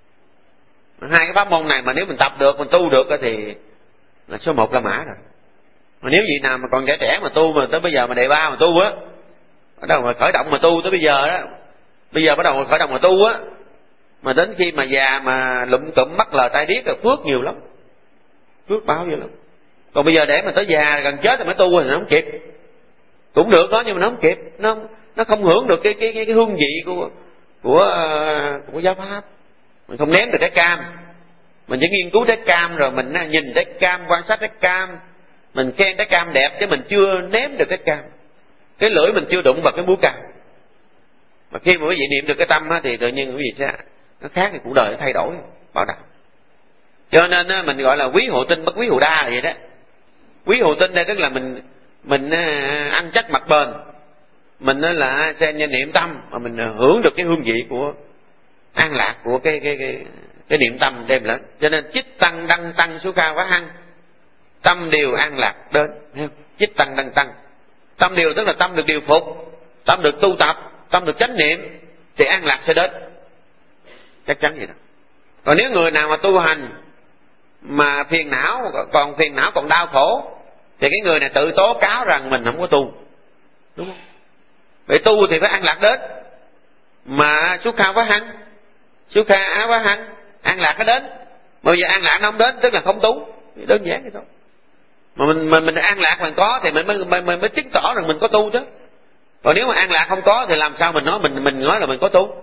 2 cái pháp môn này mà nếu mình tập được, mình tu được thì là số 1 La Mã rồi. Mà nếu vị nào mà còn trẻ mà tu, mà tới bây giờ mà đệ 3 mà tu á, bắt đầu mà khởi động mà tu tới bây giờ đó, bây giờ bắt đầu khởi động mà tu á, mà đến khi mà già mà lụm cụm mắc lờ tai điếc là phước nhiều lắm, phước báo nhiều lắm. Còn bây giờ để mà tới già gần chết rồi mới tu thì nó không kịp. Cũng được đó, nhưng mà nó không kịp, nó nó không hưởng được cái hương vị của giáo pháp. Mình không nếm được trái cam, mình chỉ nghiên cứu trái cam rồi mình nhìn trái cam, quan sát trái cam, mình khen trái cam đẹp chứ mình chưa nếm được trái cam, cái lưỡi mình chưa đụng vào cái búa cam. Mà khi mà quý vị niệm được cái tâm thì tự nhiên quý vị sẽ nó khác, thì cuộc đời nó thay đổi bảo đảm. Cho nên mình gọi là quý hộ tinh bất quý hộ đa là vậy đó. Quý hộ tinh đây tức là mình ăn chắc mặc bền, mình là sẽ niệm tâm mà mình hưởng được cái hương vị của an lạc của cái niệm tâm đem lên. Cho nên chích tăng đăng tăng số kha quá hăng, tâm điều an lạc đến. Chích tăng đăng tăng, tâm điều tức là tâm được điều phục, tâm được tu tập, tâm được chánh niệm thì an lạc sẽ đến, chắc chắn vậy đó. Còn nếu người nào mà tu hành mà phiền não còn đau khổ thì cái người này tự tố cáo rằng mình không có tu, đúng không? Vậy tu thì phải an lạc đến, mà xuất kha quá hăng, xuất kha á quá hăng, an lạc nó đến. Mà bây giờ an lạc nó không đến tức là không tu, đơn giản vậy thôi. Mà mình an lạc mình có thì mình mới chứng tỏ rằng mình có tu chứ. Còn nếu mà an lạc không có thì làm sao mình nói là mình có tu.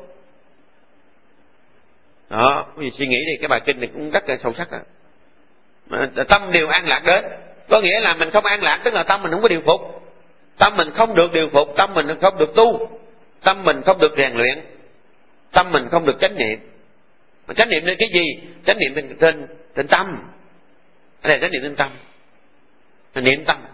Đó, quý vị suy nghĩ đi, cái bài kinh này cũng rất là sâu sắc đó. Mà tâm điều an lạc đến, có nghĩa là mình không an lạc tức là tâm mình không có điều phục, tâm mình không được điều phục, tâm mình không được tu, tâm mình không được rèn luyện, tâm mình không được chánh niệm. Mà chánh niệm lên cái gì? Chánh niệm trên tâm. Ở đây chánh niệm trên tâm, niệm tâm.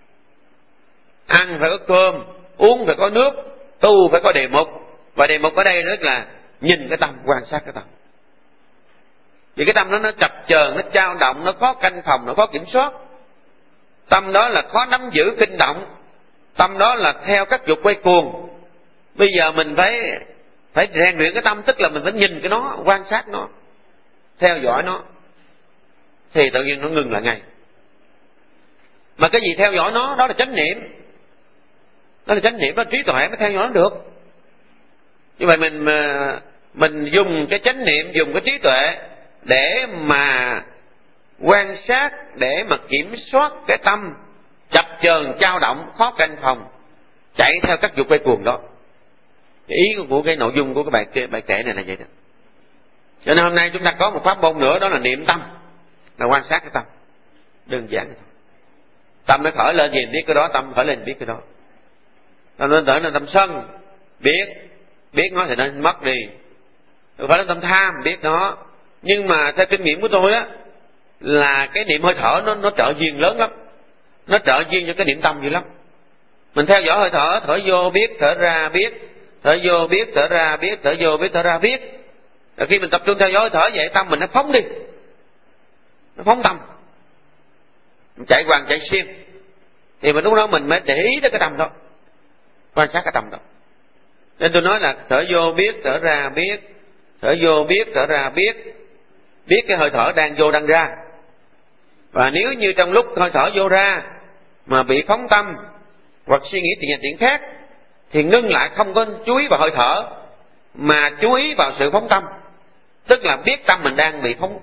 Ăn phải có cơm, uống phải có nước, tu phải có đề mục. Và đề mục ở đây tức là nhìn cái tâm, quan sát cái tâm. Vì cái tâm nó chập chờn, nó dao động, nó khó canh phòng, nó khó kiểm soát. Tâm đó là khó nắm giữ kinh động, tâm đó là theo các dục quay cuồng. Bây giờ mình phải rèn luyện cái tâm, tức là mình phải nhìn cái nó, quan sát nó, theo dõi nó, thì tự nhiên nó ngừng lại ngay. Mà cái gì theo dõi nó? Đó là chánh niệm. Đó là chánh niệm, đó là trí tuệ mới theo dõi nó được. Như vậy mình dùng cái chánh niệm, dùng cái trí tuệ để mà quan sát, để mà kiểm soát cái tâm chập chờn dao động, khó canh phòng, chạy theo các dục quay cuồng đó. Cái ý của cái nội dung của cái bài kệ này là vậy đó. Cho nên hôm nay chúng ta có một pháp môn nữa, đó là niệm tâm, là quan sát cái tâm. Đơn giản thôi. Tâm nó khởi lên gì biết cái đó, tâm khởi lên biết cái đó. Tâm nó trở nên tâm sân, biết nó thì nó mất đi. Rồi phải là tâm tham, biết nó. Nhưng mà theo kinh nghiệm của tôi á, là cái niệm hơi thở nó trợ duyên lớn lắm, nó trợ duyên cho cái niệm tâm dữ lắm. Mình theo dõi hơi thở, thở vô biết, thở ra biết, thở vô biết, thở ra biết, thở vô biết, thở ra biết. Rồi khi mình tập trung theo dõi hơi thở vậy, tâm mình nó phóng đi, nó phóng tâm, mình chạy hoàng chạy xuyên, thì mình lúc đó mình mới để ý tới cái tâm đó, quan sát cái tâm đó. Nên tôi nói là thở vô biết, thở ra biết, thở vô biết, thở ra biết, biết cái hơi thở đang vô đang ra. Và nếu như trong lúc hơi thở vô ra mà bị phóng tâm hoặc suy nghĩ chuyện khác, thì ngưng lại, không có chú ý vào hơi thở mà chú ý vào sự phóng tâm. Tức là biết tâm mình đang bị phóng,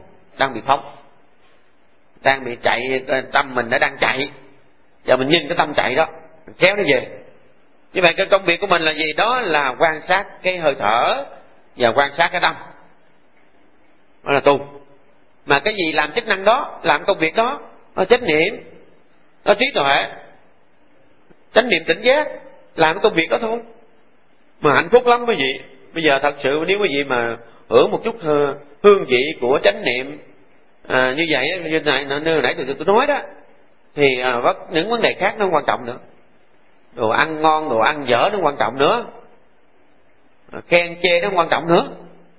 đang bị chạy, tâm mình nó đang chạy, và mình nhìn cái tâm chạy đó, mình kéo nó về. Như vậy cái công việc của mình là gì? Đó là quan sát cái hơi thở và quan sát cái tâm. Đó là tu. Mà cái gì làm chức năng đó, làm công việc đó, nó chánh niệm, nó trí tuệ, chánh niệm tỉnh giác, làm cái công việc đó thôi. Mà hạnh phúc lắm quý vị. Bây giờ thật sự nếu quý vị mà hưởng một chút hương vị của chánh niệm như vậy, như nãy tôi nói đó, thì những vấn đề khác nó quan trọng nữa. Đồ ăn ngon, đồ ăn dở nó quan trọng nữa, khen chê nó quan trọng nữa.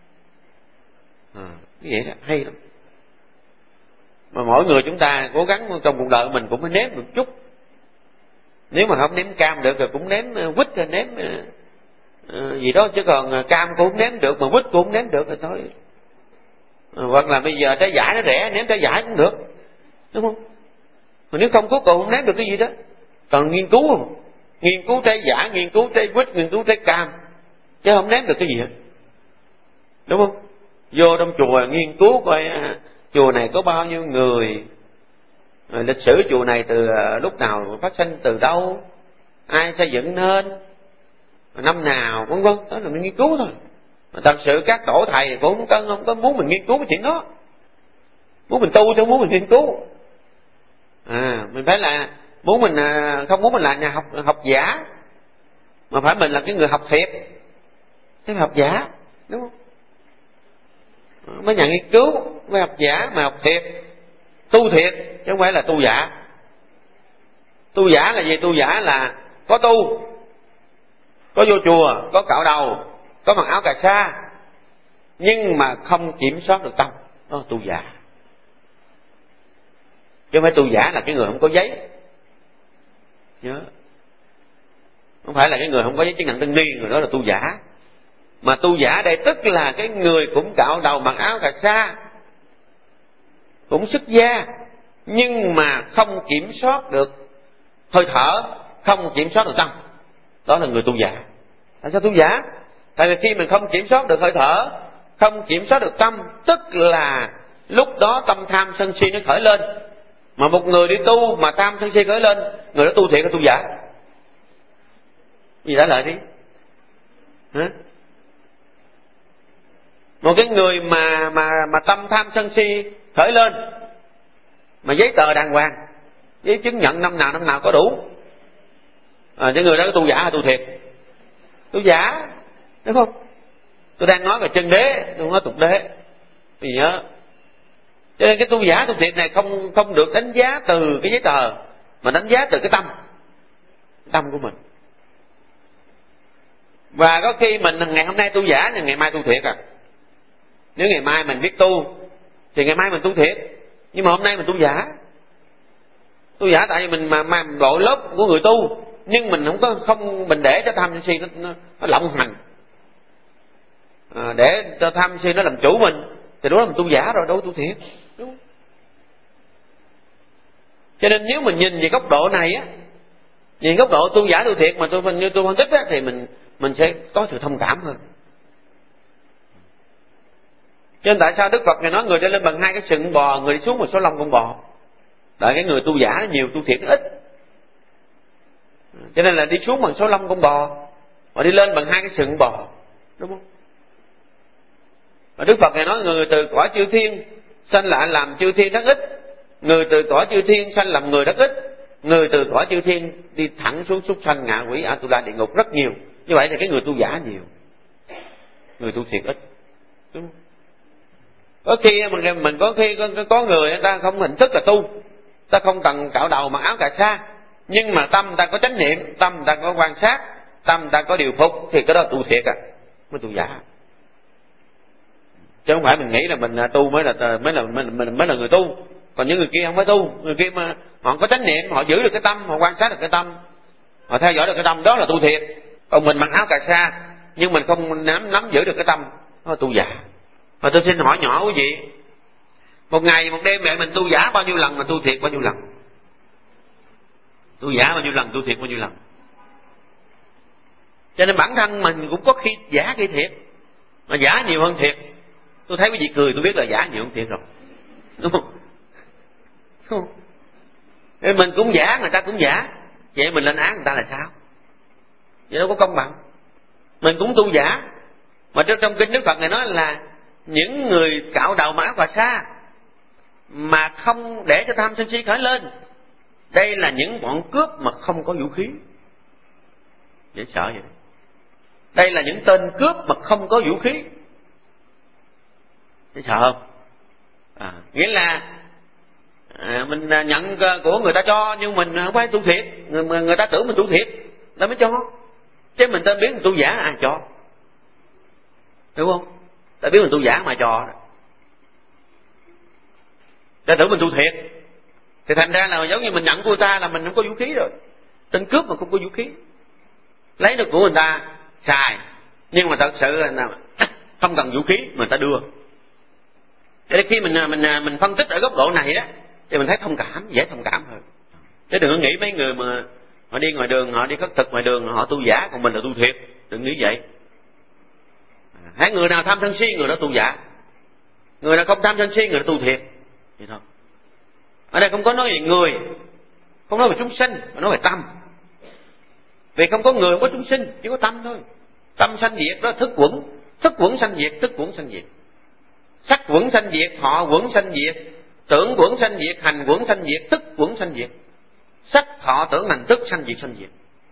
Như vậy đó, hay lắm. Mà mỗi người chúng ta cố gắng trong cuộc đời mình cũng phải nếm một chút. Nếu mà không nếm cam được rồi cũng nếm quýt, rồi nếm gì đó, chứ còn cam cũng không nếm được, mà quýt cũng không nếm được rồi thôi. Hoặc là bây giờ trái vải nó rẻ, nếm trái vải cũng được, đúng không? Mà nếu không cuối cùng không nếm được cái gì đó. Còn nghiên cứu không? Nghiên cứu trái vải, nghiên cứu trái quýt, nghiên cứu trái cam, chứ không nếm được cái gì hết, đúng không? Vô trong chùa nghiên cứu coi chùa này có bao nhiêu người, lịch sử chùa này từ lúc nào phát sinh, từ đâu, ai xây dựng nên, năm nào vân vân, đó là mình nghiên cứu thôi. Mà thật sự các tổ thầy cũng không có muốn mình nghiên cứu cái chuyện đó, muốn mình tu chứ không muốn mình nghiên cứu. Mình phải là muốn mình không muốn mình là nhà học giả, mà phải mình là cái người học thiệt, chứ học giả, đúng không? Mấy nhà nghiên cứu mới học giả, mà học thiệt, tu thiệt, chứ không phải là tu giả. Tu giả là gì? Tu giả là có tu, có vô chùa, có cạo đầu, có mặc áo cà sa, nhưng mà không kiểm soát được tâm, đó là tu giả. Chứ không phải tu giả là cái người không có giấy. Nhớ, không phải là cái người không có giấy chứng nhận tăng ni, người đó là tu giả. Mà tu giả đây tức là cái người cũng cạo đầu mặc áo cà sa, cũng xuất gia, nhưng mà không kiểm soát được hơi thở, không kiểm soát được tâm, đó là người tu giả. Tại sao tu giả? Tại vì khi mình không kiểm soát được hơi thở, không kiểm soát được tâm, tức là lúc đó tâm tham sân si nó khởi lên. Mà một người đi tu mà tham sân si khởi lên, người đó tu thiệt hay tu giả? Gì trả lời đi. Hả? Một cái người mà tâm tham sân si khởi lên, mà giấy tờ đàng hoàng, giấy chứng nhận năm nào có đủ, cái người đó có tu giả hay tu thiệt? Tu giả, đúng không? Tôi đang nói về chân đế, tôi không nói tục đế. Vì nhớ, cho nên cái tu giả tu thiệt này không được đánh giá từ cái giấy tờ, mà đánh giá từ cái tâm của mình. Và có khi mình ngày hôm nay tu giả, nhưng ngày mai tu thiệt à. Nếu ngày mai mình biết tu thì ngày mai mình tu thiệt, nhưng mà hôm nay mình tu giả. Tu giả tại vì mình mà độ lớp của người tu, nhưng mình không mình để cho tham sân si nó lộng hành, để cho tham si nó làm chủ mình, thì đó là mình tu giả rồi, đâu tu thiệt, đúng không? Cho nên nếu mình nhìn về góc độ này á, nhìn góc độ tu giả tu thiệt mà như tôi phân tích á, thì mình sẽ có sự thông cảm hơn. Cho nên tại sao Đức Phật Ngài nói người đi lên bằng 2 cái sừng bò, người đi xuống bằng số lông con bò. Tại cái người tu giả nhiều, tu thiệt ít, cho nên là đi xuống bằng số lông con bò, và đi lên bằng 2 cái sừng bò, đúng không? Và Đức Phật Ngài nói người từ cõi chư thiên sanh lại làm chư thiên rất ít, người từ cõi chư thiên sanh làm người rất ít, người từ cõi chư thiên đi thẳng xuống súc sanh, ngạ quỷ, Atula, địa ngục rất nhiều. Như vậy thì cái người tu giả nhiều, người tu thiệt ít, đúng không? Có khi mình có người ta không hình thức là tu, ta không cần cạo đầu mặc áo cà sa, nhưng mà tâm ta có chánh niệm, tâm ta có quan sát, tâm ta có điều phục, thì cái đó là tu thiệt à, mới tu giả. Chứ không phải mình nghĩ là mình tu mới là người tu, còn những người kia không phải tu. Người kia mà họ có chánh niệm, họ giữ được cái tâm, họ quan sát được cái tâm, họ theo dõi được cái tâm, đó là tu thiệt. Còn mình mặc áo cà sa nhưng mình không nắm giữ được cái tâm, đó là tu giả. Và tôi xin hỏi nhỏ quý vị, một ngày một đêm vậy mình tu giả bao nhiêu lần mà tu thiệt bao nhiêu lần? Tu giả bao nhiêu lần, tu thiệt bao nhiêu lần? Cho nên bản thân mình cũng có khi giả khi thiệt, mà giả nhiều hơn thiệt. Tôi thấy quý vị cười tôi biết là giả nhiều hơn thiệt rồi, đúng không? Đúng không? Mình cũng giả, người ta cũng giả, vậy mình lên án người ta là sao? Vậy đâu có công bằng. Mình cũng tu giả, mà trong kinh Đức Phật này nói là những người cạo đầu mặc áo cà sa mà không để cho tham sân si khởi lên, đây là những bọn cướp mà không có vũ khí. Dễ sợ vậy. Đây là những tên cướp mà không có vũ khí. Dễ sợ không? Nghĩa là mình nhận của người ta cho, nhưng mình không phải tu thiệt. Người ta tưởng mình tu thiệt ta mới cho, chứ mình ta biết mình tu giả ai cho, đúng không? Ta biết mình tu giả mà cho, ta tưởng mình tu thiệt, thì thành ra là giống như mình nhận của người ta là mình không có vũ khí rồi. Tên cướp mà không có vũ khí, lấy được của người ta xài, nhưng mà thật sự là không cần vũ khí mà người ta đưa. Cho nên khi mình phân tích ở góc độ này á, thì mình thấy thông cảm, dễ thông cảm hơn. Chứ đừng có nghĩ mấy người mà họ đi ngoài đường, họ đi khất thực ngoài đường, họ tu giả, còn mình là tu thiệt. Đừng nghĩ vậy. Hãy người nào tham sân si, người đó tu giả. Người nào không tham sân si, người đó tu thiệt. Vậy thôi. Ở đây không có nói về người, không nói về chúng sinh, mà nói về tâm. Vì không có người, không có chúng sinh, chỉ có tâm thôi. Tâm sanh diệt đó, thức quẩn sanh diệt, thức quẩn sanh diệt. Sắc quẩn sanh diệt, thọ quẩn sanh diệt, tưởng quẩn sanh diệt, hành quẩn sanh diệt, thức quẩn sanh diệt. Sắc thọ tưởng hành thức sanh diệt sanh diệt.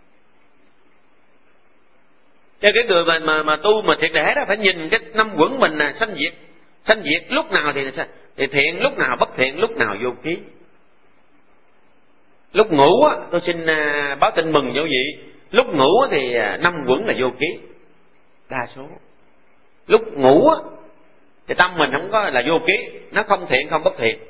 Cho cái người mà tu mà triệt để đó phải nhìn cái năm quẩn mình là sanh diệt lúc nào thì thiện, lúc nào bất thiện, lúc nào vô ký. Lúc ngủ á, tôi xin báo tin mừng cho quý vị, lúc ngủ thì năm quẩn là vô ký đa số. Lúc ngủ á thì tâm mình không có là vô ký, nó không thiện không bất thiện.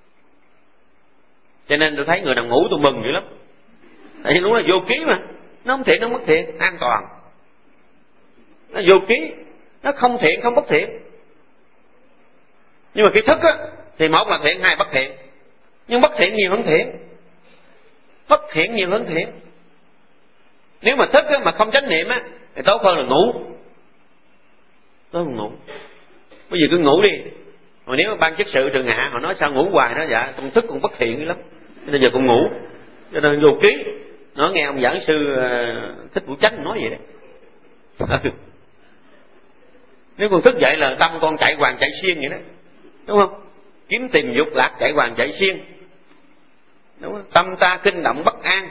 Cho nên tôi thấy người nào ngủ tôi mừng dữ lắm, tại vì lúc là vô ký mà, nó không thiện không bất thiện, an toàn. Nó vô ký, nó không thiện không bất thiện. Nhưng mà cái thức á thì một là thiện, hai bất thiện, nhưng bất thiện nhiều hơn thiện, bất thiện nhiều hơn thiện. Nếu mà thức á mà không chánh niệm á thì tốt hơn là ngủ. Tốt hơn ngủ. Bây giờ cứ ngủ đi. Mà nếu mà ban chức sự trường hạ họ nói sao ngủ hoài, nó dạ con thức cũng bất thiện lắm, bây giờ con ngủ. Cho nên vô ký. Nó nghe ông giảng sư Thích Vũ Chánh nói vậy đấy. Nếu con thức dậy là tâm con chạy hoàng chạy xiên vậy đó, đúng không? Kiếm tìm dục lạc chạy hoàng chạy xiên, đúng không? Tâm ta kinh động bất an,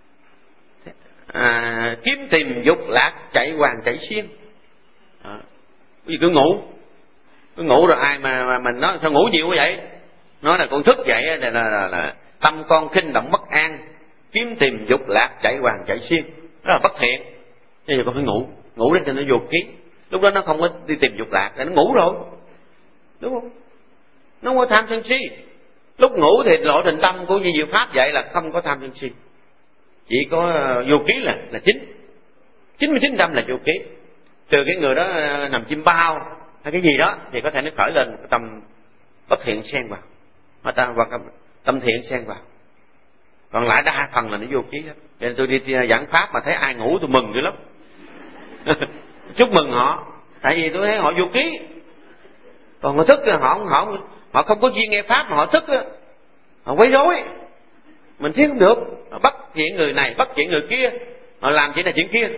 kiếm tìm dục lạc chạy hoàng chạy xiên. Bây giờ cứ ngủ rồi ai mà mình nói sao ngủ nhiều quá vậy? Nói là con thức dậy là tâm con kinh động bất an, kiếm tìm dục lạc chạy hoàng chạy xiên, đó là bất thiện. Bây giờ con phải ngủ để cho nó vô ký. Lúc đó nó không có đi tìm dục lạc, nó ngủ rồi, đúng không? Nó không có tham sân si. Lúc ngủ thì lộ trình tâm của Di Diệu Pháp vậy là không có tham sân si, chỉ có vô ký là 99% là vô ký. Trừ cái người đó nằm chim bao hay cái gì đó thì có thể nó khởi lên tâm bất thiện xen vào, hoặc tâm thiện xen vào. Còn lại đa phần là nó vô ký đó. Cho nên tôi đi giảng pháp mà thấy ai ngủ tôi mừng dữ lắm. Chúc mừng họ, tại vì tôi thấy họ vô ký. Còn họ thức họ không có duyên nghe pháp mà họ thức, họ quấy rối, mình thấy không được. Họ bắt chuyện người này, bắt chuyện người kia, họ làm chuyện này chuyện kia,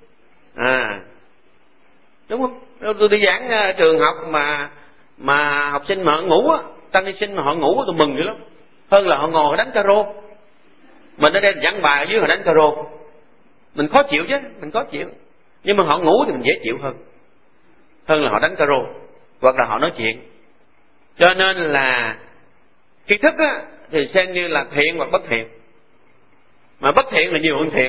đúng không? Tôi đi giảng trường học mà học sinh mà họ ngủ á, tăng ni sinh mà họ ngủ tôi mừng dữ lắm, hơn là họ ngồi họ đánh caro. Mình ở đây giảng bài ở dưới họ đánh caro, mình khó chịu chứ, mình khó chịu. Nhưng mà họ ngủ thì mình dễ chịu hơn là họ đánh caro hoặc là họ nói chuyện. Cho nên là cái thức á thì xem như là thiện hoặc bất thiện, mà bất thiện là nhiều hơn thiện.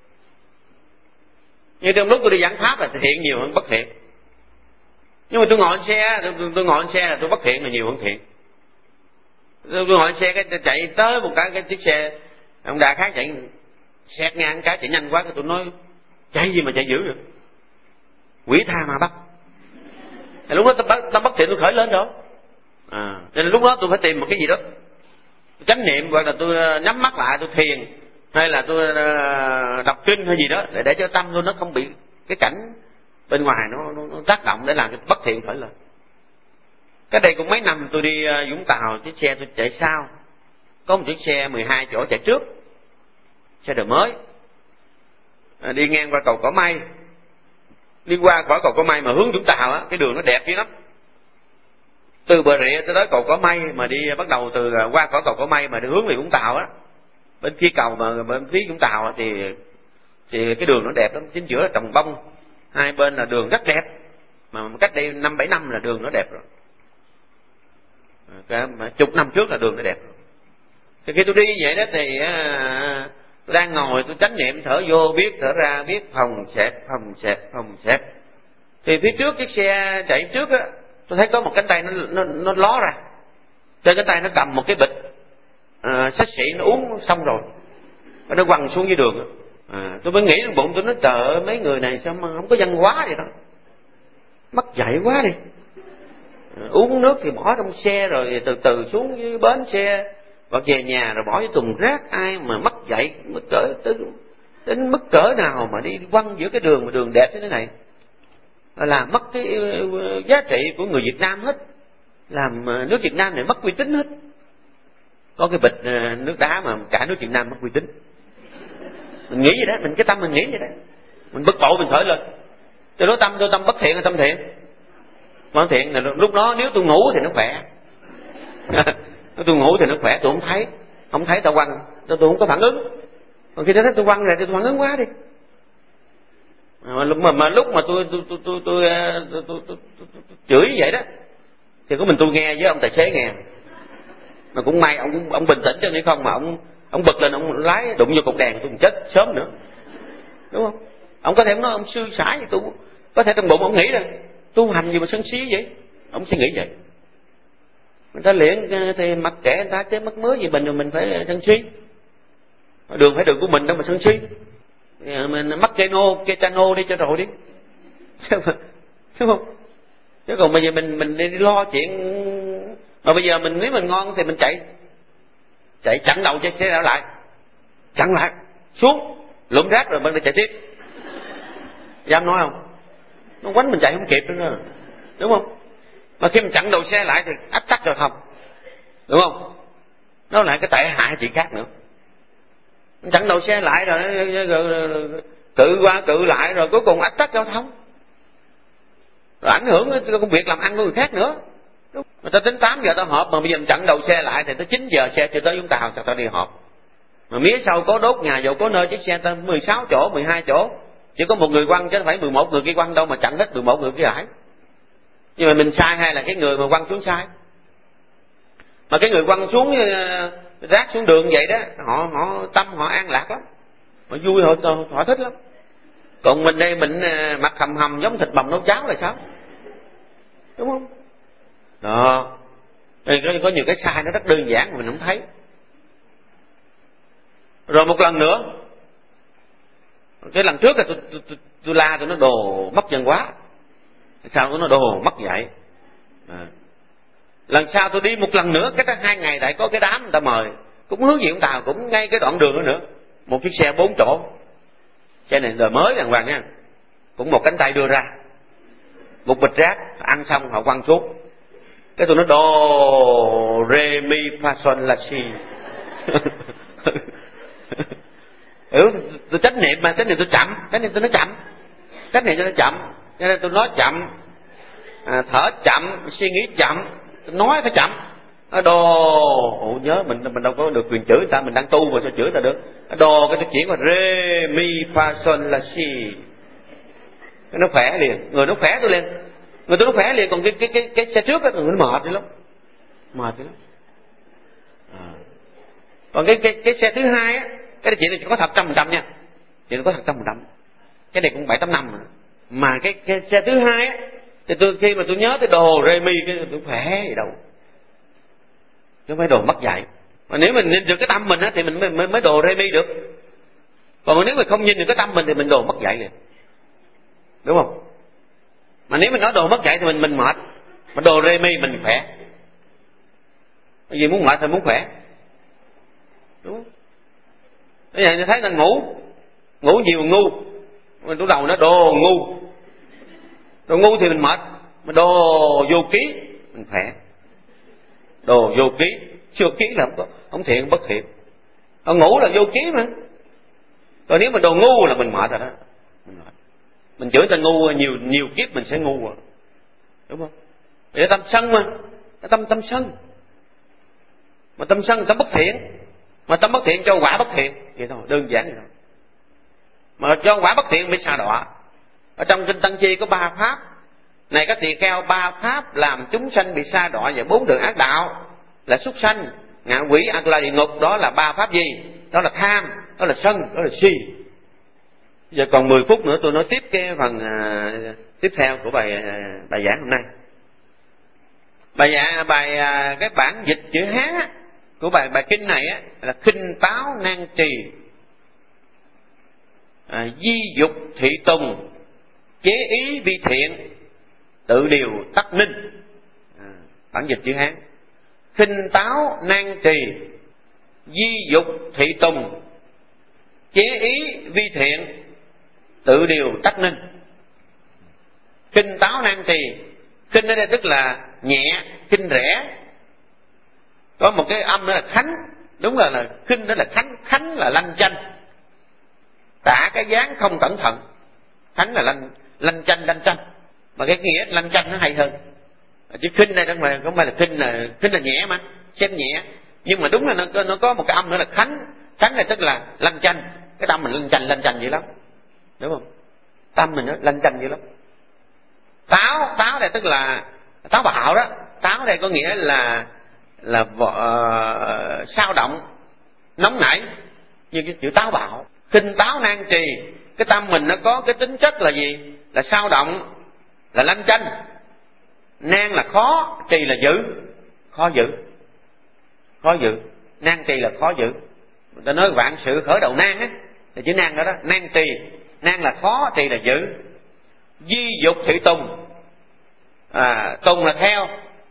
Như trong lúc tôi đi giảng pháp là thiện nhiều hơn bất thiện. Nhưng mà tôi ngồi trên xe là tôi bất thiện là nhiều hơn thiện. Tôi ngồi trên xe cái chạy tới một cái chiếc xe ông đà khác chạy xẹt ngang cái chạy nhanh quá, tôi nói chạy gì mà chạy dữ được, quỷ tha mà bắt. Thì lúc đó tâm bất thiện tôi khởi lên rồi. Cho nên lúc đó tôi phải tìm một cái gì đó chánh niệm, hoặc là tôi nhắm mắt lại tôi thiền, hay là tôi đọc kinh hay gì đó để cho tâm tôi nó không bị cái cảnh bên ngoài nó tác động để làm cho bất thiện khởi lên. Cái đây cũng mấy năm tôi đi Vũng Tàu, chiếc xe tôi chạy sau, có một chiếc xe 12 chỗ chạy trước, xe đời mới, đi ngang qua cầu Cỏ Mây, đi qua khỏi cầu Cỏ Mây mà hướng Vũng Tàu á, cái đường nó đẹp dữ lắm. Từ Bà Rịa tới cầu Cỏ Mây mà đi, bắt đầu từ qua khỏi cầu Cỏ Mây mà đi hướng về Vũng Tàu á, bên phía cầu mà bên phía Vũng Tàu á, thì cái đường nó đẹp lắm, chính giữa là trồng bông, hai bên là đường rất đẹp, mà cách đây 5-7 năm là đường nó đẹp rồi. Chục năm trước là đường nó đẹp rồi. Thì khi tôi đi vậy đó thì tôi đang ngồi tôi chánh niệm thở vô biết thở ra biết, phòng xẹp. Thì phía trước chiếc xe chạy trước á, tôi thấy có một cánh tay nó ló ra, trên cánh tay nó cầm một cái bịch xách xị nó uống xong rồi, nó quăng xuống dưới đường. Tôi mới nghĩ trong bụng tôi nói trời ơi, mấy người này sao mà không có văn hóa vậy đó, mất dạy quá đi. Uống nước thì bỏ trong xe rồi từ từ xuống dưới bến xe hoặc về nhà rồi bỏ vô thùng rác, ai mà mất dạy đến mức cỡ nào mà đi quăng giữa cái đường mà đường đẹp như thế này, là mất cái giá trị của người Việt Nam hết, làm nước Việt Nam này mất uy tín hết. Có cái bịch nước đá mà cả nước Việt Nam mất uy tín. Mình nghĩ vậy đó, cái tâm mình nghĩ vậy đó. Mình bực bội mình thổi lên. Tôi nói tâm bất thiện hay tâm thiện? Bất thiện. Lúc đó nếu tôi ngủ thì nó khỏe. Nếu tôi ngủ thì nó khỏe, tôi không thấy tao quăng, tôi không có phản ứng. Còn khi tôi thấy tôi quăng rồi thì tôi phản ứng quá đi. Mà lúc mà tôi chửi vậy đó thì có mình tôi nghe với ông tài xế nghe. Mà cũng may ông bình tĩnh, chứ nếu không mà ông bực lên, ông lái đụng vô cột đèn tôi chết sớm nữa, đúng không? Ông có thể nói ông sư sãi gì, tôi có thể trong bụng ông nghĩ là tu hành gì mà sân si vậy, ông suy nghĩ vậy. Người ta luyện thì mặc kệ người ta, chứ mất mớ gì mình phải sân si. Đường phải đường của mình đâu mà sân si. Mình mắc cây chano đi cho rồi đi, đúng không? Chứ còn bây giờ mình đi lo chuyện. Mà bây giờ nếu mình ngon thì mình chạy chặn đầu xe lại, chặn lại xuống lụm rác rồi mình đi chạy tiếp. Dám nói không? Nó quánh mình chạy không kịp nữa, đúng không? Mà khi mình chặn đầu xe lại thì ách tắc rồi không, đúng không? Nó lại cái tệ hại chuyện khác nữa. Mình chặn đầu xe lại rồi cự qua cự lại rồi cuối cùng ách tắc giao thông, rồi ảnh hưởng đến công việc làm ăn của người khác nữa. Người ta tính 8 giờ ta họp, mà bây giờ mình chặn đầu xe lại thì tới 9 giờ xe chưa tới Vũng Tàu sao ta đi họp. Mà mía sau có đốt nhà dầu có nơi chiếc xe ta 16 chỗ 12 chỗ, chỉ có một người quăng chứ không phải 11 người kia quăng đâu mà chặn hết 11 người kia lại. Nhưng mà mình sai hay là cái người mà quăng xuống sai? Mà cái người quăng xuống rác xuống đường vậy đó, họ tâm họ an lạc lắm, họ vui, họ thích lắm. Còn mình đây mình mặt hầm hầm giống thịt bằm nấu cháo là sao, đúng không? Đó, có nhiều cái sai nó rất đơn giản mà mình không thấy. Rồi một lần nữa, cái lần trước là tôi la tụi nó đồ mất văn hóa, sao tụi nó đồ mất dạy. Lần sau tôi đi một lần nữa, cách đó 2 ngày lại có cái đám người ta mời, cũng hướng diện Tàu, cũng ngay cái đoạn đường đó nữa, một chiếc xe 4 chỗ, xe này đời mới đàng hoàng nha, cũng một cánh tay đưa ra, một bịch rác, ăn xong họ quăng xuống. Cái tụi nó do re mi fa sol la si. Tôi trách niệm mà, trách niệm tôi chậm, trách niệm tôi nói chậm, trách niệm cho nó chậm, cho nên tôi nói chậm, thở chậm, suy nghĩ chậm, tôi nói phải chậm. Đồ nhớ mình đâu có được quyền chửi người ta, mình đang tu mà sao chửi người ta được. Đồ cái tôi chuyển qua re mi fa sol la si, nó khỏe liền, người nó khỏe tôi liền, người tôi nó khỏe liền. Còn cái xe trước đó người nó mệt lắm. Còn cái xe thứ hai á, cái chuyện này có thật 100% nha, chuyện này có thật 100%, cái này cũng 7-8 năm rồi. Mà cái xe thứ hai á thì khi mà tôi nhớ tới đồ re mi cái tôi khỏe gì đâu, chứ không phải đồ mất dạy. Mà nếu mình nhìn được cái tâm mình á thì mình mới đồ re mi được. Còn nếu mình không nhìn được cái tâm mình thì mình đồ mất dạy liền, đúng không? Mà nếu mình nói đồ mất dạy thì mình mệt, mà đồ re mi mình khỏe. Bởi vì muốn mệt thì muốn khỏe, đúng không? Bây giờ thấy là ngủ nhiều ngu, mình lúc đầu nó đồ ngu thì mình mệt, mà đồ vô ký mình khỏe. Đồ vô ký, chưa ký là không thiện bất thiện. Còn ngủ là vô ký mà. Còn nếu mà đồ ngu là mình mệt rồi đó. Mình chửi ta ngu nhiều kiếp mình sẽ ngu rồi, đúng không? Để tâm sân mà, tâm sân. Mà tâm sân tâm bất thiện, mà tâm bất thiện cho quả bất thiện, vậy thôi, đơn giản vậy thôi. Mà cho quả bất thiện bị sa đọa. Ở trong kinh Tăng Chi có 3 pháp. Này các tỳ kheo, 3 pháp làm chúng sanh bị sa đọa và 4 đường ác đạo là súc sanh, ngạ quỷ, ác la địa ngục. Đó là 3 pháp gì? Đó là tham, đó là sân, đó là si. Giờ còn 10 phút nữa tôi nói tiếp cái phần tiếp theo của bài giảng hôm nay. Cái bản dịch chữ Hán của bài kinh này á là khinh táo nan trì, di dục thị tùng, chế ý vi thiện, tự điều tắc ninh. Bản dịch chữ Hán: khinh táo nan trì, di dục thị tùng, chế ý vi thiện, tự điều tắc ninh. Khinh táo nan trì, khinh ở đây tức là nhẹ, khinh rẻ. Có một cái âm nữa là khánh, đúng là khinh đó là khánh là lanh chanh. tả cái dáng không cẩn thận. Thánh là lanh chanh. Mà cái nghĩa lanh chanh nó hay hơn. Chứ khinh đây không phải là khinh là nhẹ mà, xem nhẹ. Nhưng mà đúng là nó có một cái âm nữa là khánh. Khánh này tức là lanh chanh. Cái tâm mình lanh chanh vậy lắm, đúng không? Tâm mình nó lanh chanh vậy lắm. Táo đây tức là táo bạo đó. Táo đây có nghĩa là sao động, nóng nảy, như cái chữ táo bạo. Khinh táo nan trì, cái tâm mình nó có cái tính chất là gì? Là sao động, là lanh chanh. Nan là khó, trì là giữ, khó giữ. Nan trì là khó giữ. Người ta nói vạn sự khởi đầu nan á, là chữ nan đó đó. Nan trì, nan là khó, trì là giữ. Di dục thị tùng, tùng là theo.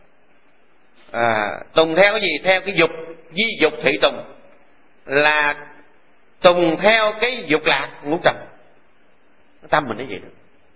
Tùng theo cái gì? Theo cái dục. Di dục thị tùng là tùng theo cái dục lạc ngũ trần. Tâm mình nó gì đó.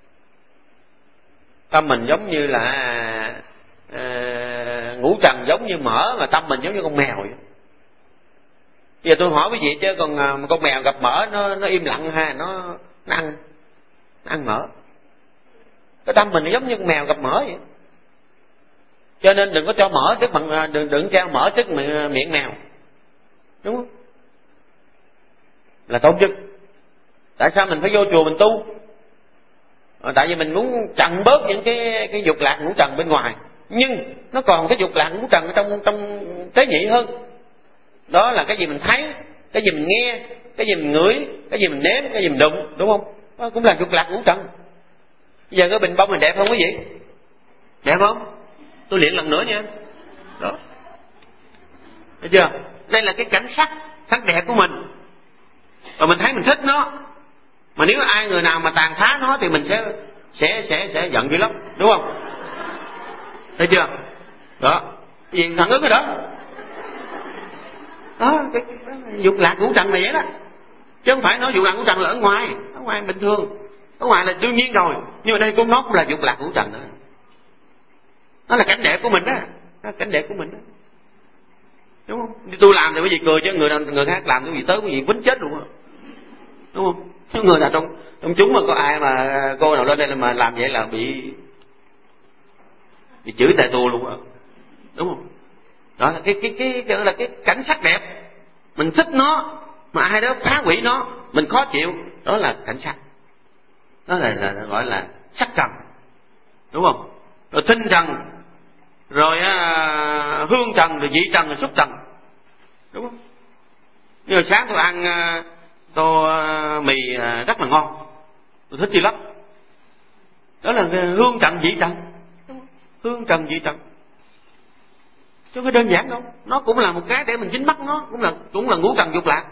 Tâm mình giống như là ngũ trần giống như mỡ, mà tâm mình giống như con mèo vậy. Bây giờ tôi hỏi quý vị chứ còn con mèo gặp mỡ nó im lặng ha, nó ăn mỡ. Cái tâm mình nó giống như con mèo gặp mỡ vậy. Cho nên đừng có cho mỡ trước bằng, đừng cho mỡ trước miệng mèo, đúng không? Là tốt nhất. Tại sao mình phải vô chùa mình tu? Tại vì mình muốn trần bớt những cái dục lạc ngũ trần bên ngoài, nhưng nó còn cái dục lạc ngũ trần trong tế nhị hơn. Đó là cái gì mình thấy, cái gì mình nghe, cái gì mình ngửi, cái gì mình nếm, cái gì mình đụng, đúng không? Đó cũng là dục lạc ngũ trần. Bây giờ cái bình bông mình đẹp không quý vị? Đẹp không? Tôi luyện lần nữa nha. Đó, thấy chưa? Đây là cái cảnh sắc đẹp của mình, và mình thấy mình thích nó. Mà nếu ai người nào mà tàn phá nó thì mình sẽ giận dữ lắm, đúng không? Thấy chưa? Đó, cái gì thằng ức cái đó. Đó, cái dục lạc ngũ trần là vậy đó. Chứ không phải nói dục lạc ngũ trần là ở ngoài bình thường. Ở ngoài là đương nhiên rồi, nhưng mà đây cũng nó cũng là dục lạc ngũ trần đó. Nó là cảnh đẹp của mình đó, cảnh đẹp của mình đó, đúng không? Tôi làm thì quý vị cười, chứ người khác làm cái gì tới quý vị quýnh chết luôn, đúng không? Chứ người nào trong chúng mà có ai mà cô nào lên đây mà làm vậy là bị chửi tè tua luôn á, đúng không? Đó là cái cảnh sắc đẹp, mình thích nó mà ai đó phá hủy nó, mình khó chịu, đó là cảnh sắc. Đó là gọi là sắc trần, đúng không? Rồi tinh trần, rồi hương trần, rồi vị trần, rồi xúc trần, đúng không? Như hồi sáng tôi ăn tô mì rất là ngon, tôi thích chi lắm. Đó là hương trần vị trần, hương trần vị trần, chứ không phải đơn giản đâu. Nó cũng là một cái để mình dính mắt, nó cũng là ngũ trần dục lạc.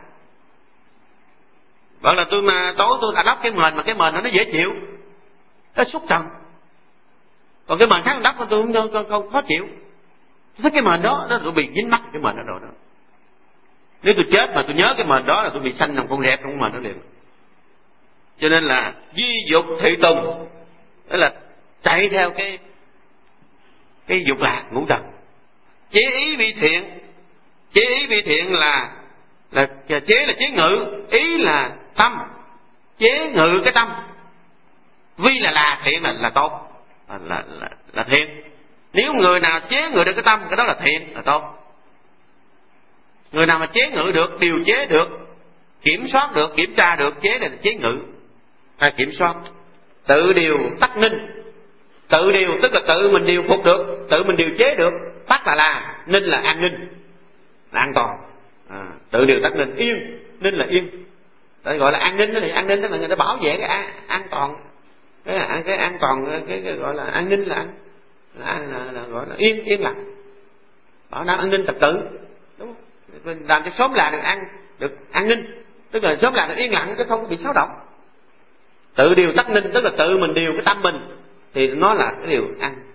Gọi là tối tôi đã đắp cái mền, mà cái mền nó dễ chịu, cái xúc trần. Còn cái mền khác đắp tôi không khó chịu. Tôi thích cái mền đó, tôi bị dính mắt cái mền đó rồi đó. Nếu tôi chết mà tôi nhớ cái mền đó là tôi bị sanh làm con rẹp trong mền đó liền. Cho nên là di dục thị tùng, đó là chạy theo cái dục lạc ngũ trần. Chế ý vi thiện, chế ý vi thiện là chế là chế ngự, ý là tâm, chế ngự cái tâm. Vi là thiện, là tốt, là thiện. Nếu người nào chế ngự được cái tâm, cái đó là thiện, là tốt. Người nào mà chế ngự được, điều chế được, kiểm soát được, kiểm tra được, chế là chế ngự, kiểm soát. Tự điều tắc ninh. Tự điều tức là tự mình điều phục được, tự mình điều chế được. Tắc là ninh là an ninh, là an toàn. Tự điều tắc ninh, yên, ninh là yên. Tại gọi là an ninh đó, thì an ninh tức là người ta bảo vệ cái an toàn, cái an toàn, cái gọi là an ninh là gọi là yên lặng, bảo đảm an ninh trật tự, đúng không? Mình làm cho xóm làng được an ninh, tức là xóm làng được yên lặng chứ không bị xáo động. Tự điều tắc ninh tức là tự mình điều cái tâm mình, thì nó là cái điều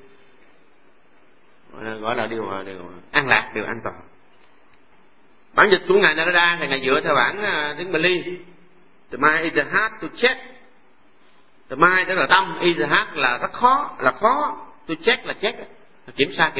gọi là điều an lạc, điều an toàn. Bản dịch của ngài Narada thì ngài dựa theo bản tiếng Bali. The mind is the heart to check. The mind tức là tâm, is the heart là rất khó, to check là check, là kiểm soát.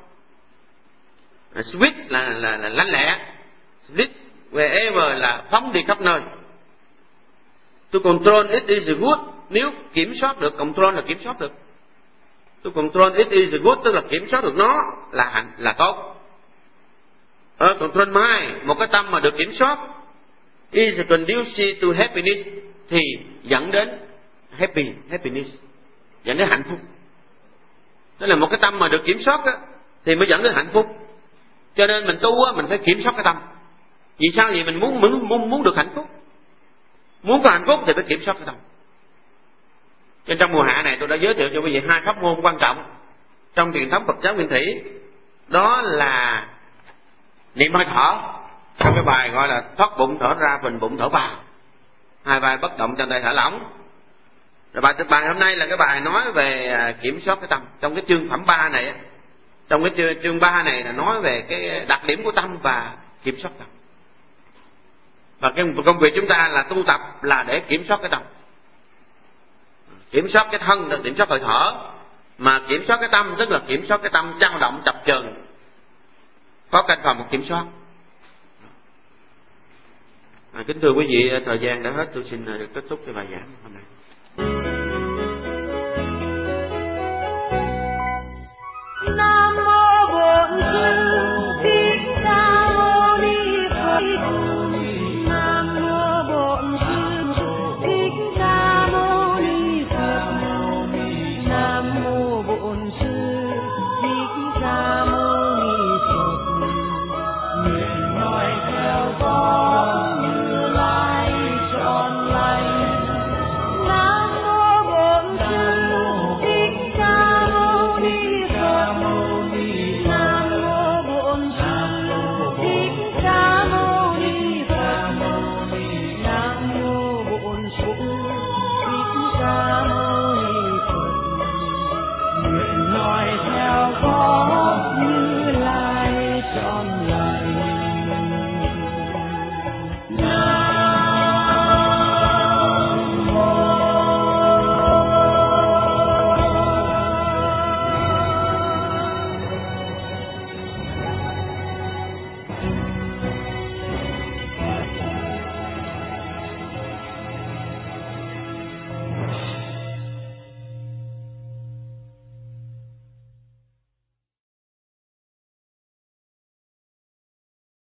Swift là lanh lẹ, swift wherever là phóng đi khắp nơi. To control it is good. Nếu kiểm soát được, control là kiểm soát được. To control it is good, tức là kiểm soát được nó là tốt. Control mind, một cái tâm mà được kiểm soát, is conducive to happiness, thì dẫn đến happiness, dẫn đến hạnh phúc. Tức là một cái tâm mà được kiểm soát á, thì mới dẫn đến hạnh phúc. Cho nên mình tu á, mình phải kiểm soát cái tâm. Vì sao vậy? Mình muốn được hạnh phúc. Muốn có hạnh phúc thì phải kiểm soát cái tâm. Trên trong mùa hạ này tôi đã giới thiệu cho quý vị 2 pháp môn quan trọng trong truyền thống Phật giáo Nguyên Thủy. Đó là niệm hơi thở, trong cái bài gọi là thoát bụng thở ra, bình bụng thở vào, 2 vai bất động chân tay thở lỏng. Rồi bài hôm nay là cái bài nói về kiểm soát cái tâm. Trong cái chương phẩm 3 này, trong cái chương 3 này là nói về cái đặc điểm của tâm và kiểm soát tâm. Và cái công việc chúng ta là tu tập là để kiểm soát cái tâm. Kiểm soát cái thân là kiểm soát hơi thở, mà kiểm soát cái tâm tức là kiểm soát cái tâm dao động chập chờn, có canh phòng một kiểm soát. Kính thưa quý vị, thời gian đã hết, tôi xin được kết thúc cái bài giảng hôm nay.